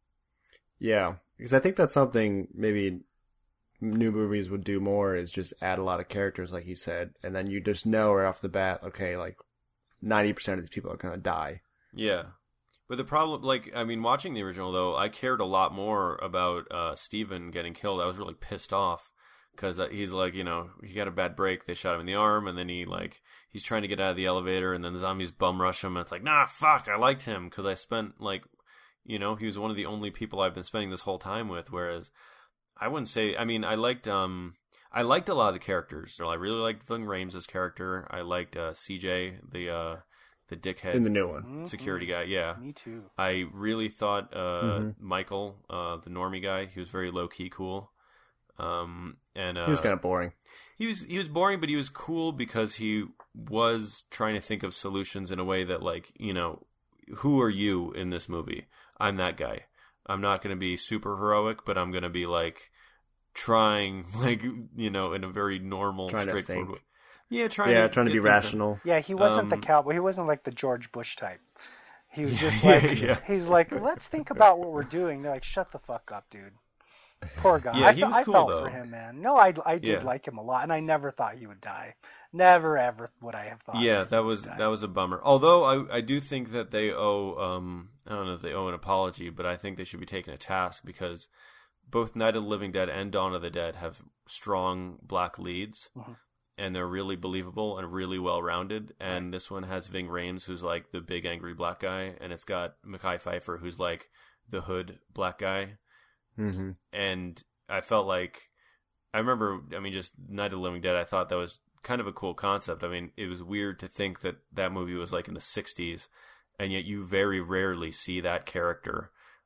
Yeah, because I think that's something maybe new movies would do more is just add a lot of characters, like you said, and then you just know right off the bat, okay, like 90% of these people are going to die. Yeah, but the problem, like, I mean, watching the original though, I cared a lot more about Steven getting killed. I was really pissed off because he's like, you know, he got a bad break. They shot him in the arm, and then he's trying to get out of the elevator, and then the zombies bum rush him, and it's like, nah, fuck, I liked him because I spent like, you know, he was one of the only people I've been spending this whole time with, whereas I wouldn't say. I mean, I liked a lot of the characters. So I really liked Ving Rhames' character. I liked CJ, the dickhead In the new one. security guy. Yeah, Me too. I really thought Michael, the normie guy, he was very low key cool. And He was kind of boring. he was boring, but he was cool because he was trying to think of solutions in a way that, like, you know, who are you in this movie? I'm that guy. I'm not going to be super heroic, but I'm going to be like trying, like, you know, in a very normal, Trying to straightforward think. way. Yeah, trying Yeah, to trying to get be things done. rational. Yeah, he wasn't the cowboy. He wasn't like the George Bush type. He was just like, Yeah. he's like, let's think about what we're doing. They're like, shut the fuck up, dude. Poor guy. Yeah, he was I cool, felt though. for him, man. No, I did Yeah. like him a lot, and I never thought he would die. Never ever would I have thought. Yeah, he that would was die. a bummer. Although I do think that they owe I don't know if they owe an apology, but I think they should be taken to task because both Night of the Living Dead and Dawn of the Dead have strong black leads, and they're really believable and really well rounded. And this one has Ving Rhames, who's like the big angry black guy, and it's got Mekhi Phifer, who's like the hood black guy. Mm-hmm. And I felt like I remember. I mean, just Night of the Living Dead. I thought that was kind of a cool concept. I mean, it was weird to think that that movie was like in the 60s, and yet you very rarely see that character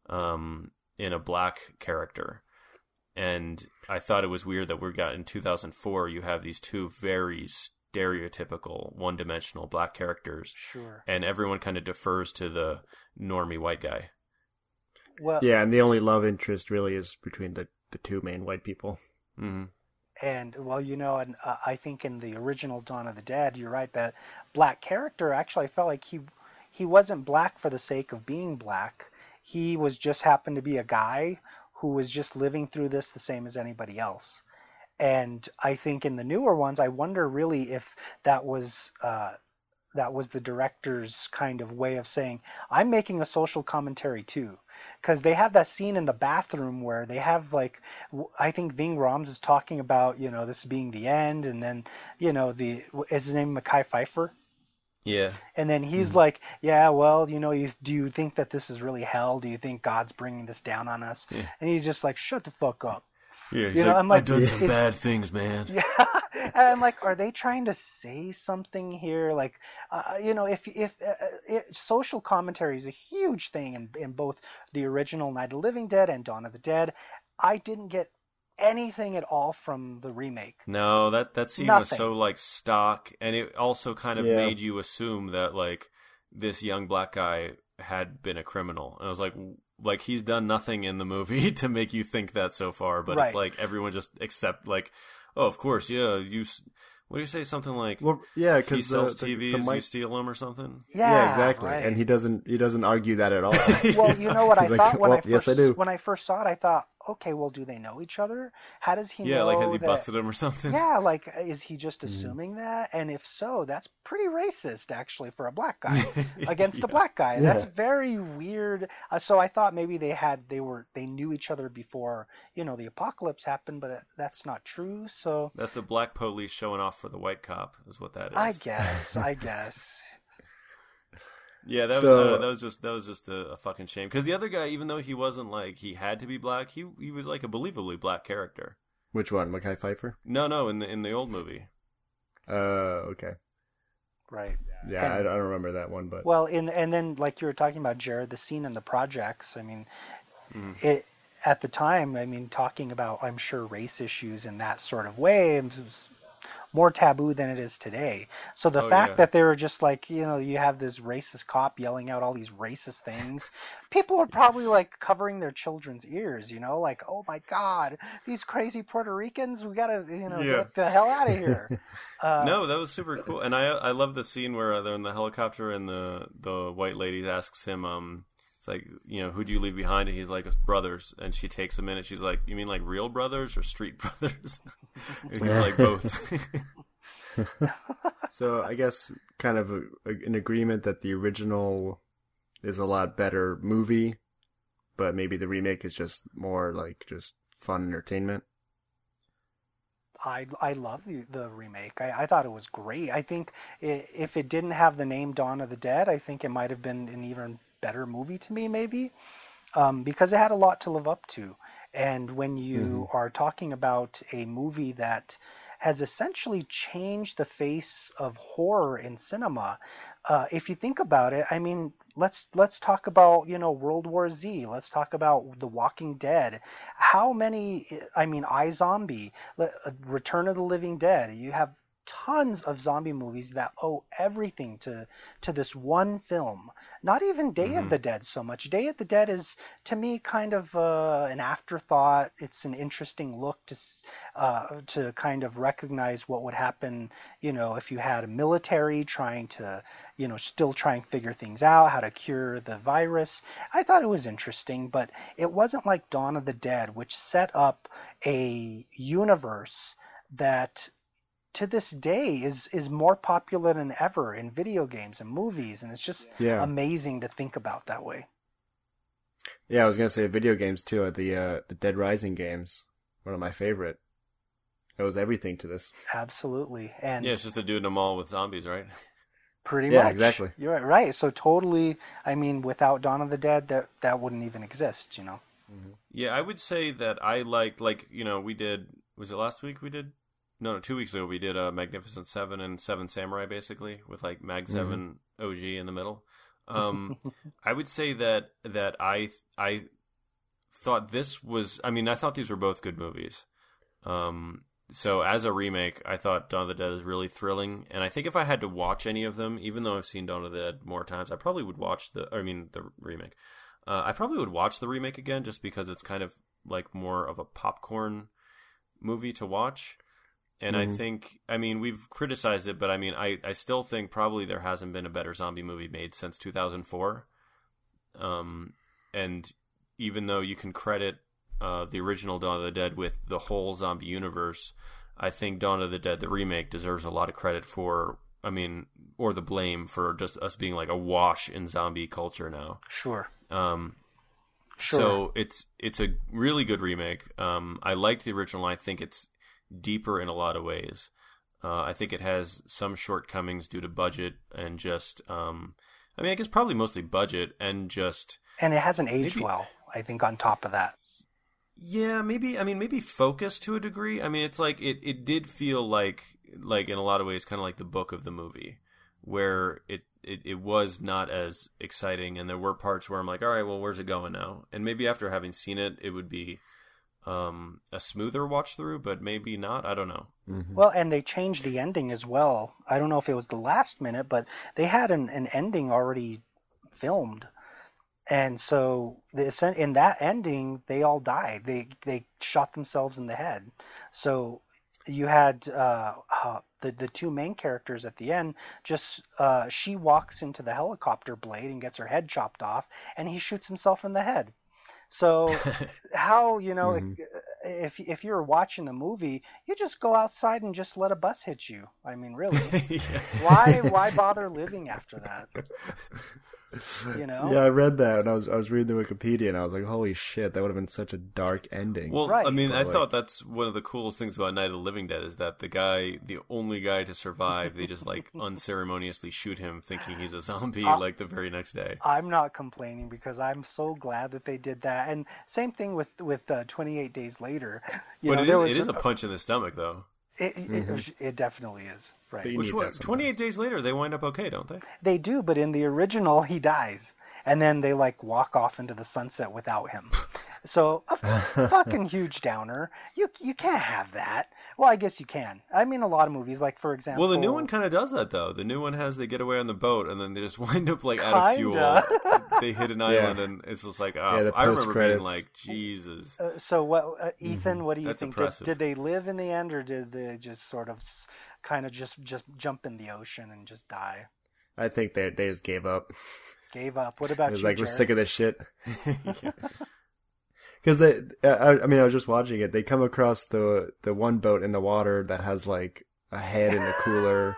in a black character. And I thought it was weird that we got in 2004, you have these two very stereotypical, one-dimensional black characters, Sure. and everyone kind of defers to the normie white guy. Well, Yeah, and the only love interest really is between the two main white people. Mm-hmm. and well, you know, and I think in the original Dawn of the Dead, you're right, that black character actually I felt like he wasn't black for the sake of being black. He was just happened to be a guy who was just living through this the same as anybody else. And I think in the newer ones, I wonder really if that was the director's kind of way of saying, I'm making a social commentary too. Because they have that scene in the bathroom where they have like, I think Ving Rhames is talking about, you know, this being the end. And then, you know, is his name Mekhi Phifer? Yeah. And then he's like, yeah, well, you know, do you think that this is really hell? Do you think God's bringing this down on us? Yeah. And he's just like, shut the fuck up. Yeah, he's You know, like, I'm like, I've done some it's- bad things, man. Yeah, and I'm like, are they trying to say something here? Like, you know, if social commentary is a huge thing in both the original Night of the Living Dead and Dawn of the Dead, I didn't get anything at all from the remake. No, that scene was Nothing. so like stock, and it also kind of Yeah. made you assume that like this young black guy had been a criminal. And I was like he's done nothing in the movie to make you think that so far, but Right. it's like everyone just accept like, oh, of course, yeah, what do you say? Something like, Well, yeah, he because sells the TVs, you mic. steal them or something. Yeah, exactly. right. And he doesn't argue that at all. Well, you know what I He's like, thought when well, I first yes, I do. when I first saw it, I thought, okay, well, do they know each other? How does he Yeah, know like has he that? busted him or something? Yeah, like, is he just assuming that? And if so, that's pretty racist, actually, for a black guy against a Yeah. black guy. Yeah. That's very weird. So I thought maybe they knew each other before, the apocalypse happened, but that's not true. So That's the black police showing off for the white cop, is what that is. I guess. Yeah, that So- was just a fucking shame. Because the other guy, even though he wasn't like he had to be black, he was like a believably black character. Which one? Mekhi Phifer? No, in the old movie. Okay. Right. Yeah, I don't remember that one, but Well, and then like you were talking about, Jared, the scene in the projects. I mean, Mhm. it at the time. I mean, talking about, I'm sure, race issues in that sort of way, it was more taboo than it is today. So the Oh, fact yeah. that they were just like, you have this racist cop yelling out all these racist things, people are probably like covering their children's ears, like, oh my God, these crazy Puerto Ricans, we gotta, Yeah. get the hell out of here. No, that was super cool, and I love the scene where they're in the helicopter and the white lady asks him, it's like, who do you leave behind? And he's like, brothers, and she takes a minute. She's like, you mean like real brothers or street brothers? And he's like, both. so I guess kind of an agreement that the original is a lot better movie, but maybe the remake is just more like just fun entertainment. I love the remake. I thought it was great. I think if it didn't have the name Dawn of the Dead, I think it might have been an even better movie to me, maybe, because it had a lot to live up to. And when you are talking about a movie that has essentially changed the face of horror in cinema, if you think about it, I mean, let's talk about World War Z. Let's talk about The Walking Dead. How many? I mean, iZombie, Return of the Living Dead. You have tons of zombie movies that owe everything to this one film. Not even Day of the Dead so much. Day of the Dead is, to me, kind of an afterthought. It's an interesting look to kind of recognize what would happen, if you had a military trying to, still trying to figure things out, how to cure the virus. I thought it was interesting, but it wasn't like Dawn of the Dead, which set up a universe that to this day is more popular than ever in video games and movies, and it's just amazing to think about that way. Yeah, I was gonna say video games too. The Dead Rising games, one of my favorite. It was everything to this. Absolutely, and Yeah, it's just a dude in a mall with zombies, right? pretty Yeah, much. exactly. You're right. So totally. I mean, without Dawn of the Dead, that wouldn't even exist. Yeah, I would say that I liked, we did, was it last week we did? No, 2 weeks ago we did Magnificent Seven and Seven Samurai, basically, with like Mag 7 OG in the middle. I would say that I thought this was, I thought these were both good movies. So as a remake, I thought Dawn of the Dead is really thrilling, and I think if I had to watch any of them, even though I've seen Dawn of the Dead more times, I probably would watch the remake. I probably would watch the remake again just because it's kind of like more of a popcorn movie to watch. And I think, we've criticized it, but I still think probably there hasn't been a better zombie movie made since 2004. And even though you can credit the original Dawn of the Dead with the whole zombie universe, I think Dawn of the Dead, the remake, deserves a lot of credit for, or the blame for just us being like awash in zombie culture now. Sure. Sure. So it's a really good remake. I liked the original. I think it's deeper in a lot of ways. I think it has some shortcomings due to budget and just, I guess probably mostly budget and just... And it hasn't aged well, I think, on top of that. Yeah, maybe focus to a degree. It's like, it did feel like in a lot of ways, kind of like the book of the movie, where it was not as exciting, and there were parts where I'm like, all right, well, where's it going now? And maybe after having seen it, it would be a smoother watch through, but maybe not. I don't know. Well, and they changed the ending as well. I don't know if it was the last minute, but they had an ending already filmed. And so in that ending, they all died. They shot themselves in the head. So you had the two main characters at the end. Just she walks into the helicopter blade and gets her head chopped off, and he shoots himself in the head. So how, you know, Mhm. if you're watching the movie, you just go outside and just let a bus hit you. I mean, really, why bother living after that? You know? Yeah, I read that and I was reading the Wikipedia and I was like, holy shit, that would have been such a dark ending. Well, Right. I mean, But, I like- thought that's one of the coolest things about Night of the Living Dead is that the only guy to survive, they just like unceremoniously shoot him thinking he's a zombie like the very next day. I'm not complaining because I'm so glad that they did that. And same thing with 28 Days Later. You But know, it there is, was it is a punch in the stomach, though. it definitely is. Right. But you Which need one? that sometimes. 28 Days Later, they wind up okay, don't they? They do, but in the original, he dies, and then they like walk off into the sunset without him. So a fucking huge downer. You can't have that. Well, I guess you can. I mean, a lot of movies, like for example. Well, the new one kind of does that, though. The new one has they get away on the boat, and then they just wind up like out of fuel. Kinda. They hit an island, and it's just like, oh, Yeah, the I remember being post-credits. like, Jesus. So what, Ethan? What do you That's think? impressive. Did they live in the end, or did they just sort of kind of just jump in the ocean and just die? I think they just gave up. Gave up. What about It was you, like, we're Jared? sick of this shit. Because I mean, I was just watching it. They come across the one boat in the water that has like a head in the cooler.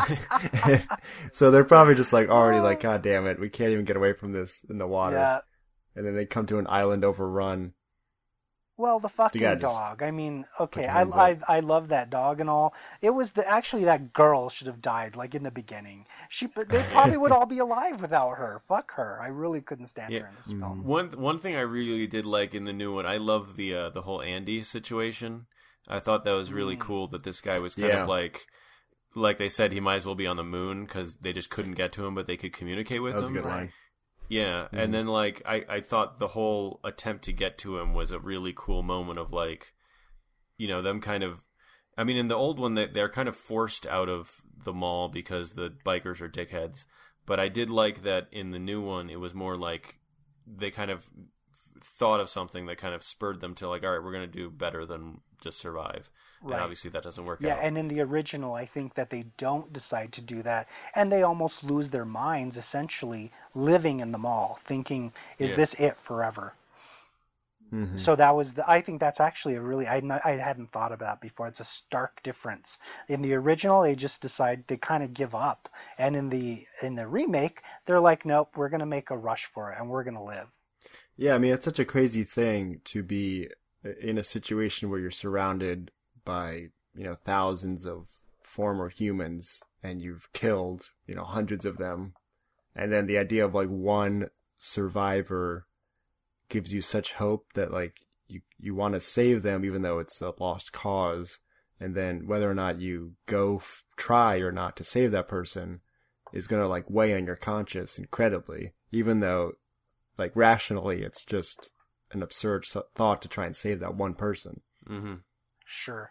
So they're probably just like already like, God damn it, we can't even get away from this in the water. Yeah. And then they come to an island overrun. Well, the fucking gotta just dog. I mean, okay, your I, hands I up. I love that dog and all. It was actually that girl should have died like in the beginning. They probably would all be alive without her. Fuck her. I really couldn't stand Yeah. her in this film. One thing I really did like in the new one, I love the whole Andy situation. I thought that was really cool that this guy was kind Yeah. of like they said he might as well be on the moon because they just couldn't get to him, but they could communicate with That was a him. good line. Yeah, and then like I thought the whole attempt to get to him was a really cool moment of like, you know, them kind of. I mean, in the old one, they're kind of forced out of the mall because the bikers are dickheads. But I did like that in the new one, it was more like they kind of thought of something that kind of spurred them to like, all right, we're going to do better than just survive. Right. And obviously that doesn't work Yeah, out. and in the original, I think that they don't decide to do that, and they almost lose their minds, essentially living in the mall, thinking, "Is Yeah. this it forever?" Mm-hmm. So that was I think that's actually a really I hadn't thought about before. It's a stark difference. In the original, they just decide they kind of give up, and in the remake, they're like, "Nope, we're gonna make a rush for it, and we're gonna live." Yeah, I mean, it's such a crazy thing to be in a situation where you're surrounded by, you know, thousands of former humans and you've killed, you know, hundreds of them. And then the idea of like one survivor gives you such hope that like you want to save them even though it's a lost cause. And then whether or not you go try or not to save that person is going to like weigh on your conscience incredibly, even though like rationally it's just an absurd thought to try and save that one person. Mm-hmm. Sure.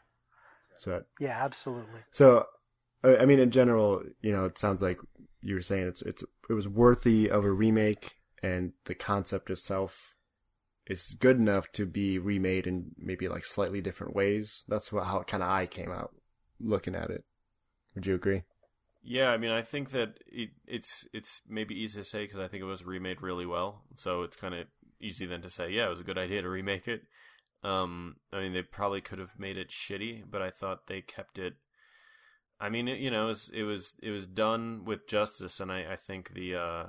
So Absolutely. So, I mean, in general, you know, it sounds like you were saying it was worthy of a remake, and the concept itself is good enough to be remade in maybe like slightly different ways. That's how kind of I came out looking at it. Would you agree? Yeah, I mean, I think that it's maybe easy to say because I think it was remade really well. So it's kind of easy then to say, yeah, it was a good idea to remake it. I mean, they probably could have made it shitty, but I thought they kept it. I mean, it was done with justice, and I think the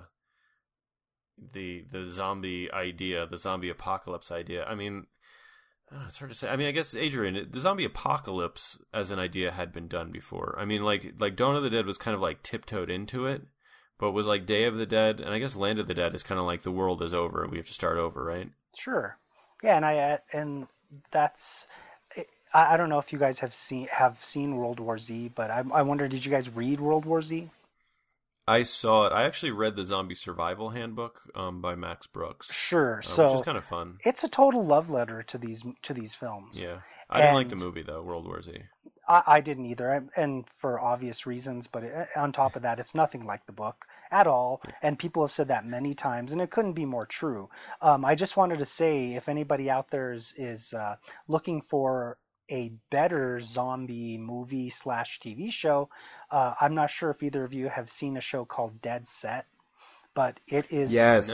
zombie idea, the zombie apocalypse idea. I mean, it's hard to say. I mean, I guess Adrian, the zombie apocalypse as an idea had been done before. I mean, like Dawn of the Dead was kind of like tiptoed into it, but was like Day of the Dead, and I guess Land of the Dead is kind of like the world is over and we have to start over, right? Sure. Yeah, and that's. I don't know if you guys have seen World War Z, but I wonder, did you guys read World War Z? I saw it. I actually read the Zombie Survival Handbook by Max Brooks. Sure. Which So is kind of fun. it's a total love letter to these films. Yeah, I didn't like And- the movie though, World War Z. I didn't either, and for obvious reasons. But on top of that, it's nothing like the book at all, and people have said that many times, and it couldn't be more true. I just wanted to say, if anybody out there is looking for a better zombie movie / TV show, I'm not sure if either of you have seen a show called Dead Set, but it is Yes, No.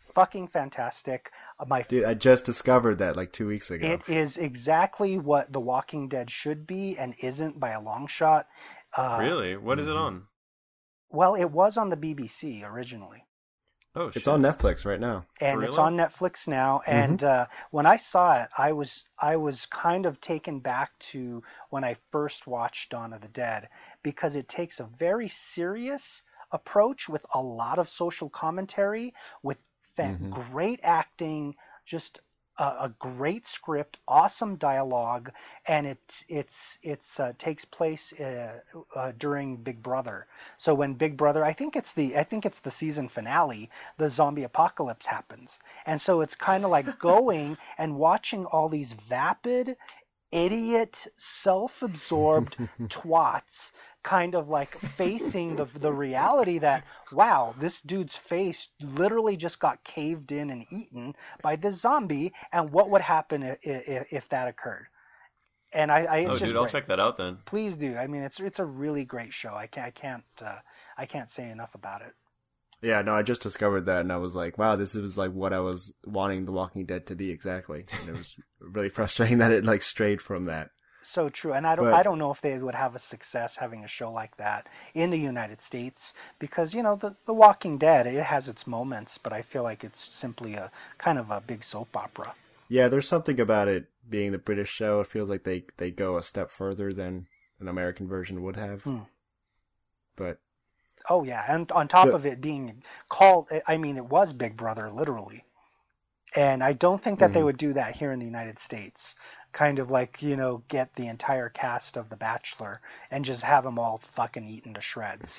fucking fantastic. Dude, I just discovered that like 2 weeks ago. It is exactly what The Walking Dead should be and isn't by a long shot. Really? What is it on? Well, it was on the BBC originally. Oh, shit. It's on Netflix right now. And For it's real? on Netflix now. And when I saw it, I was kind of taken back to when I first watched Dawn of the Dead, because it takes a very serious approach with a lot of social commentary, with great acting, just a great script, awesome dialogue, and it takes place during Big Brother. So when Big Brother, I think it's the season finale, the zombie apocalypse happens, and so it's kind of like going and watching all these vapid, idiot, self-absorbed twats kind of like facing the reality that, wow, this dude's face literally just got caved in and eaten by this zombie, and what would happen if that occurred? And it's just dude, I'll great. check that out then. Please do. I mean, it's a really great show. I can't say enough about it. Yeah, no, I just discovered that, and I was like, wow, this is like what I was wanting The Walking Dead to be exactly. And it was really frustrating that it like strayed from that. So true, and I don't know if they would have a success having a show like that in the United States, because the Walking Dead, it has its moments, but I feel like it's simply a kind of a big soap opera. Yeah, there's something about it being the British show. It feels like they go a step further than an American version would have. But oh yeah, and on top of it being called, I mean, it was Big Brother literally, and I don't think that they would do that here in the United States. Kind of like, get the entire cast of The Bachelor and just have them all fucking eaten to shreds,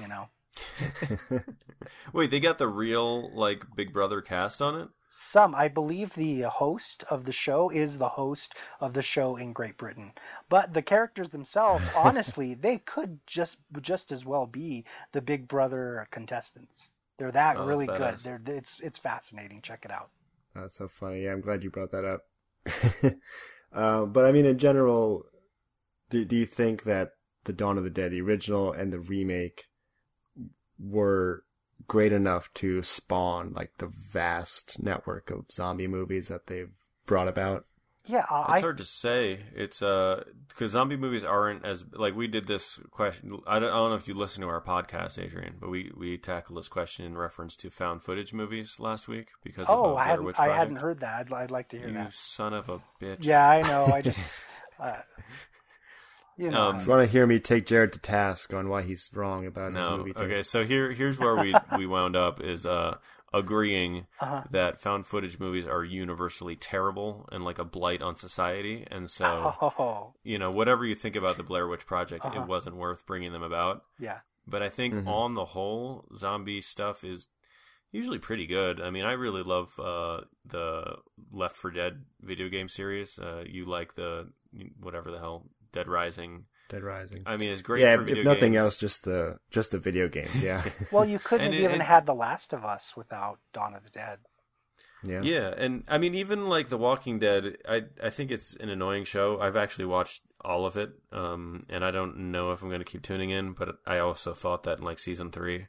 Wait, they got the real, like, Big Brother cast on it? I believe the host of the show is the host of the show in Great Britain. But the characters themselves, honestly, they could just as well be the Big Brother contestants. They're that really good. It's fascinating. Check it out. That's so funny. Yeah, I'm glad you brought that up. But I mean, in general, do you think that the Dawn of the Dead, the original and the remake, were great enough to spawn like the vast network of zombie movies that they've brought about? Yeah, it's hard to say. It's because zombie movies aren't as like we did this question. I don't know if you listened to our podcast, Adrian, but we tackled this question in reference to found footage movies last week because of Blair Witch Project. I hadn't heard that. I'd like to hear that. You son of a bitch. Yeah, I know. I just if you want to hear me take Jared to task on why he's wrong about his movie taste. Okay, so here's where we wound up is agreeing that found footage movies are universally terrible and like a blight on society, and so whatever you think about the Blair Witch Project, it wasn't worth bringing them about. Yeah, but I think on the whole, zombie stuff is usually pretty good. I mean, I really love the Left 4 Dead video game series. You like the whatever the hell Dead Rising. I mean, it's great. Yeah, for video if nothing games. else, just the video games. Yeah. Well, you couldn't have even had The Last of Us without Dawn of the Dead. Yeah. Yeah, and I mean, even like The Walking Dead, I think it's an annoying show. I've actually watched all of it, and I don't know if I'm going to keep tuning in. But I also thought that in like season 3,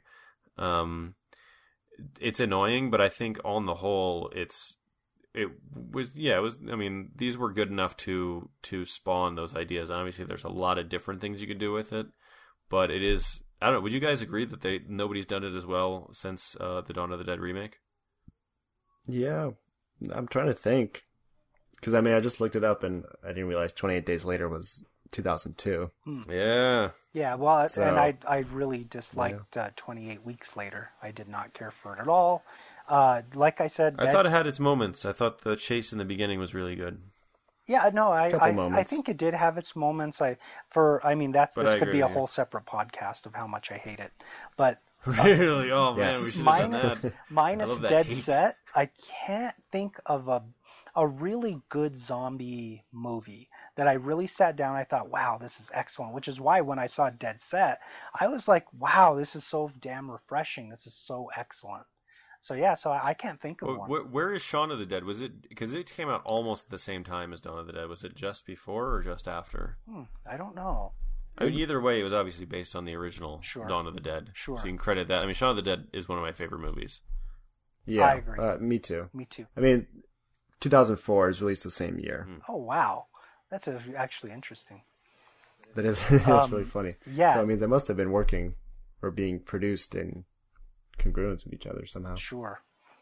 it's annoying. But I think on the whole, it was. I mean, these were good enough to spawn those ideas. Obviously, there's a lot of different things you could do with it, but it is. I don't know. Would you guys agree that nobody's done it as well since the Dawn of the Dead remake? Yeah, I'm trying to think. Because, I mean, I just looked it up and I didn't realize 28 Days Later was 2002. Yeah. Yeah, well, so, and I really disliked 28 Weeks Later. I did not care for it at all. Like I said... I thought it had its moments. I thought the chase in the beginning was really good. Yeah, no, I think it did have its moments. This could be a whole separate podcast of how much I hate it. But... Really? Oh, man, we should have done that. Minus Dead Set, I can't think of a really good zombie movie that I really sat down and I thought, wow, this is excellent, which is why when I saw Dead Set, I was like, wow, this is so damn refreshing. This is so excellent. So, yeah, I can't think of one. Where is Shaun of the Dead? Was it, because it came out almost at the same time as Dawn of the Dead. Was it just before or just after? I don't know. I mean, either way, it was obviously based on the original Dawn of the Dead. Sure. So you can credit that. I mean, Shaun of the Dead is one of my favorite movies. Yeah, I agree. Me too. Me too. I mean, 2004 is released the same year. Oh wow, that's actually interesting. That is that's really funny. Yeah. So it means they must have been working or being produced in congruence with each other somehow. Sure.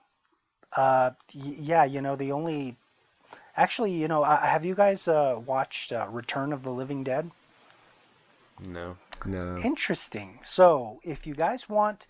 Yeah, the only... Actually, have you guys watched Return of the Living Dead? No. No. Interesting. So, if you guys want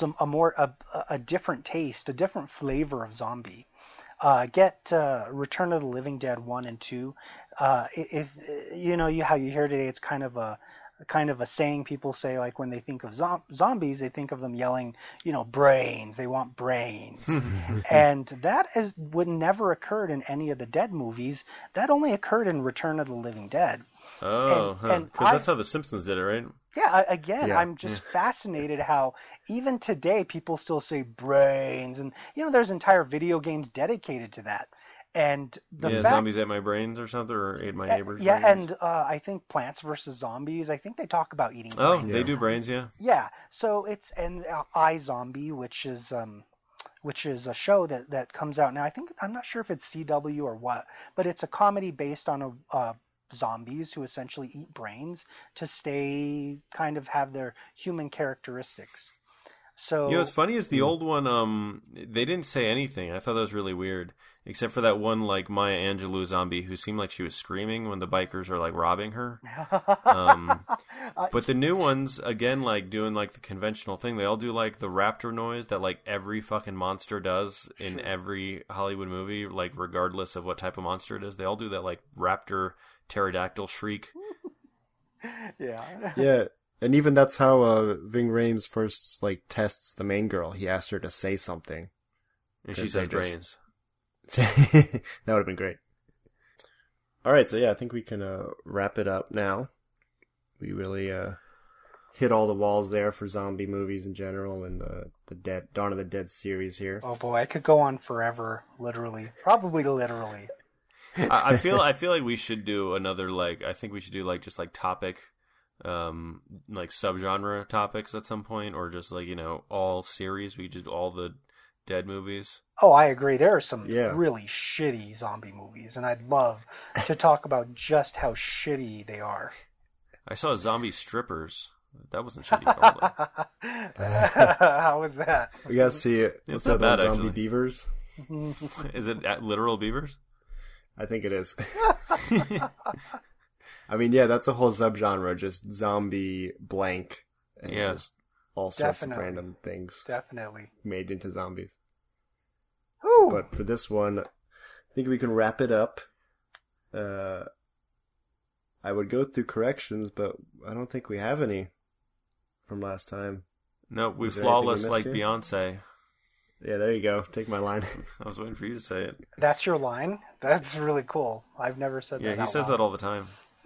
a different taste, a different flavor of zombie, get Return of the Living Dead 1 and 2. If how you hear today, it's kind of a saying people say, like when they think of zombies, they think of them yelling, brains. They want brains, and that would never occurred in any of the Dead movies. That only occurred in Return of the Living Dead. Oh, because that's how the Simpsons did it, right? Yeah, Yeah. I'm just fascinated how even today people still say brains, and there's entire video games dedicated to that. And Zombies ate my brains or something, or ate my neighbor's brains. And I think Plants vs. Zombies, I think they talk about eating brains. Oh, they do brains, yeah. Yeah, so it's, and iZombie, which is a show that comes out now. I'm not sure if it's CW or what, but it's a comedy based on zombies who essentially eat brains to have their human characteristics. So what's funny is the old one, they didn't say anything. I thought that was really weird. Except for that one, like, Maya Angelou zombie who seemed like she was screaming when the bikers are, like, robbing her. But the new ones, again, like, doing, like, the conventional thing, they all do, like, the raptor noise that, like, every fucking monster does in every Hollywood movie, like, regardless of what type of monster it is. They all do that, like, raptor pterodactyl shriek. Yeah. Yeah, and even that's how Ving Rhames first, like, tests the main girl. He asked her to say something. And she says brains. That would have been great. Alright, so yeah, I think we can wrap it up now. We really hit all the walls there for zombie movies in general and the Dawn of the Dead series here. Oh boy, I could go on forever, literally. Probably literally. I feel like we should do another, like, I think we should do, like, just, like, topic, like, subgenre topics at some point, or just, like, all series. We just all the Dead movies. Oh, I agree. There are some really shitty zombie movies, and I'd love to talk about just how shitty they are. I saw Zombie Strippers. That wasn't shitty at all. How was that? We gotta see it. What's that bad, on Zombie actually. Beavers? Is it literal beavers? I think it is. I mean, yeah, that's a whole subgenre, just zombie blank. And just all sorts of random things. Definitely. Made into zombies. Ooh. But for this one, I think we can wrap it up. I would go through corrections, but I don't think we have any from last time. No, we flawless like Beyonce. Yeah, there you go. Take my line. I was waiting for you to say it. That's your line? That's really cool. I've never said that. Yeah, he says that all the time.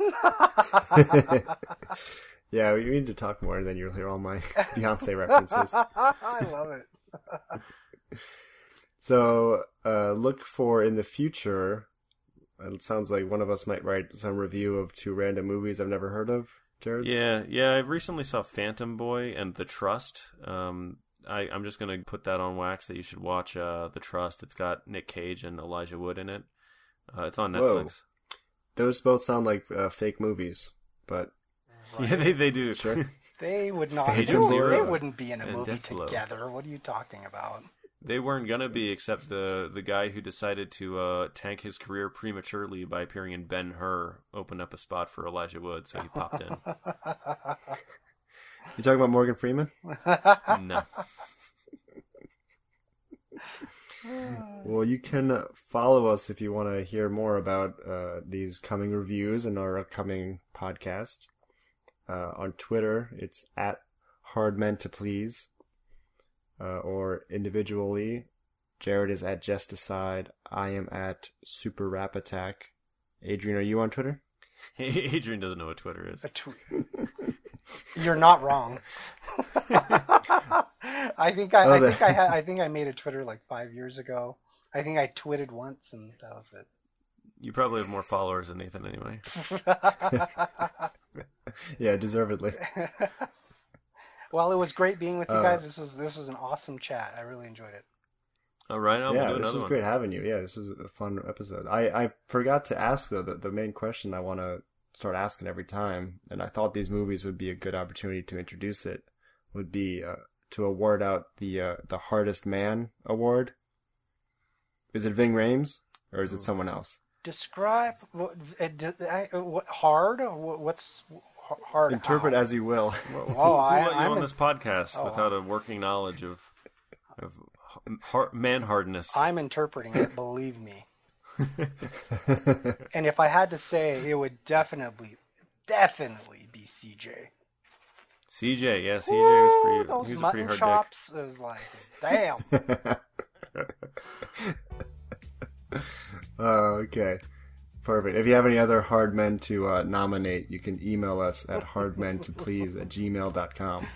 Yeah, we need to talk more, and then you'll hear all my Beyonce references. I love it. So, look for in the future. It sounds like one of us might write some review of 2 random movies I've never heard of. Jared? Yeah. I recently saw Phantom Boy and The Trust. I'm just going to put that on wax that you should watch The Trust. It's got Nick Cage and Elijah Wood in it. It's on Netflix. Whoa. Those both sound like fake movies, but... Right. Yeah, they do. Sure. They would not. They wouldn't be in a movie together. What are you talking about? They weren't gonna be, except the guy who decided to tank his career prematurely by appearing in Ben-Hur opened up a spot for Elijah Wood, so he popped in. You talking about Morgan Freeman? No. Well, you can follow us if you want to hear more about these coming reviews and our upcoming podcast. On Twitter, it's at HardMenToPlease. Or individually, Jared is at Justicide. I am at Super Rap Attack. Adrian, are you on Twitter? Adrian doesn't know what Twitter is. You're not wrong. I think I made a Twitter like 5 years ago. I think I twitted once, and that was it. You probably have more followers than Nathan anyway. Yeah, deservedly. Well, it was great being with you guys. This was an awesome chat. I really enjoyed it. All right, we'll Yeah, do this another was one. great having you. Yeah, this was a fun episode. I forgot to ask, though, the main question I want to start asking every time, and I thought these movies would be a good opportunity to introduce it, would be to award out the Hardest Man award. Is it Ving Rhames, or is it someone else? Describe what hard. What's hard? Interpret how? as you will. Who Oh, let you I'm on in- this podcast Oh, without a working knowledge of man hardness? I'm interpreting it. Believe me. And if I had to say, it would definitely be CJ. CJ, yeah, CJ Woo, was pretty. those He was a pretty mutton hard chops is like, damn. Okay. Perfect. If you have any other hard men to nominate, you can email us at hardmentoplease@gmail.com.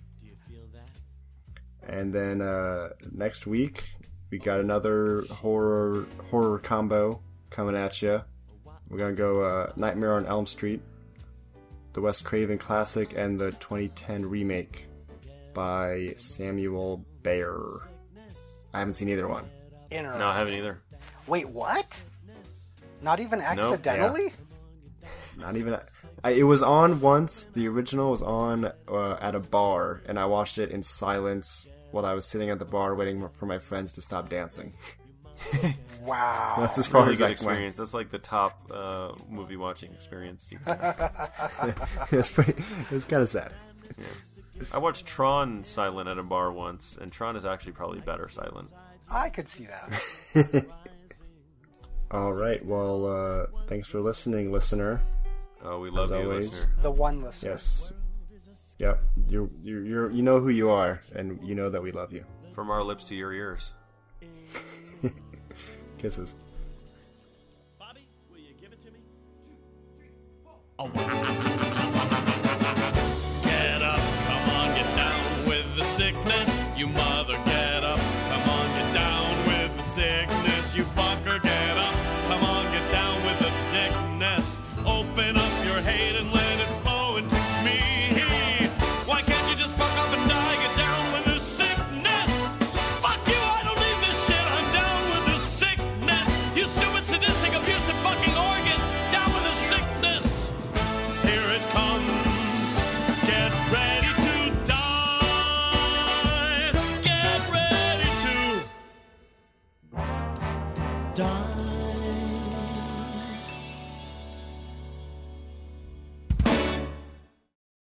And then next week, we got another horror combo coming at you. We're going to go Nightmare on Elm Street, the Wes Craven classic, and the 2010 remake by Samuel Bayer. I haven't seen either one. Interesting. No, I haven't either. Wait, what? Not even accidentally? Not even. It was on once. The original was on at a bar, and I watched it in silence while I was sitting at the bar waiting for my friends to stop dancing. Wow. That's as far Really as good I experience. That's like the top movie watching experience. It was kind of sad. I watched Tron silent at a bar once, and Tron is actually probably better silent. I could see that. All right. Well, thanks for listening, listener. Oh, we love As you, always. listener. The one listener. Yes. Yep. You know who you are, and you know that we love you. From our lips to your ears. Kisses. Bobby, will you give it to me? Oh, wow.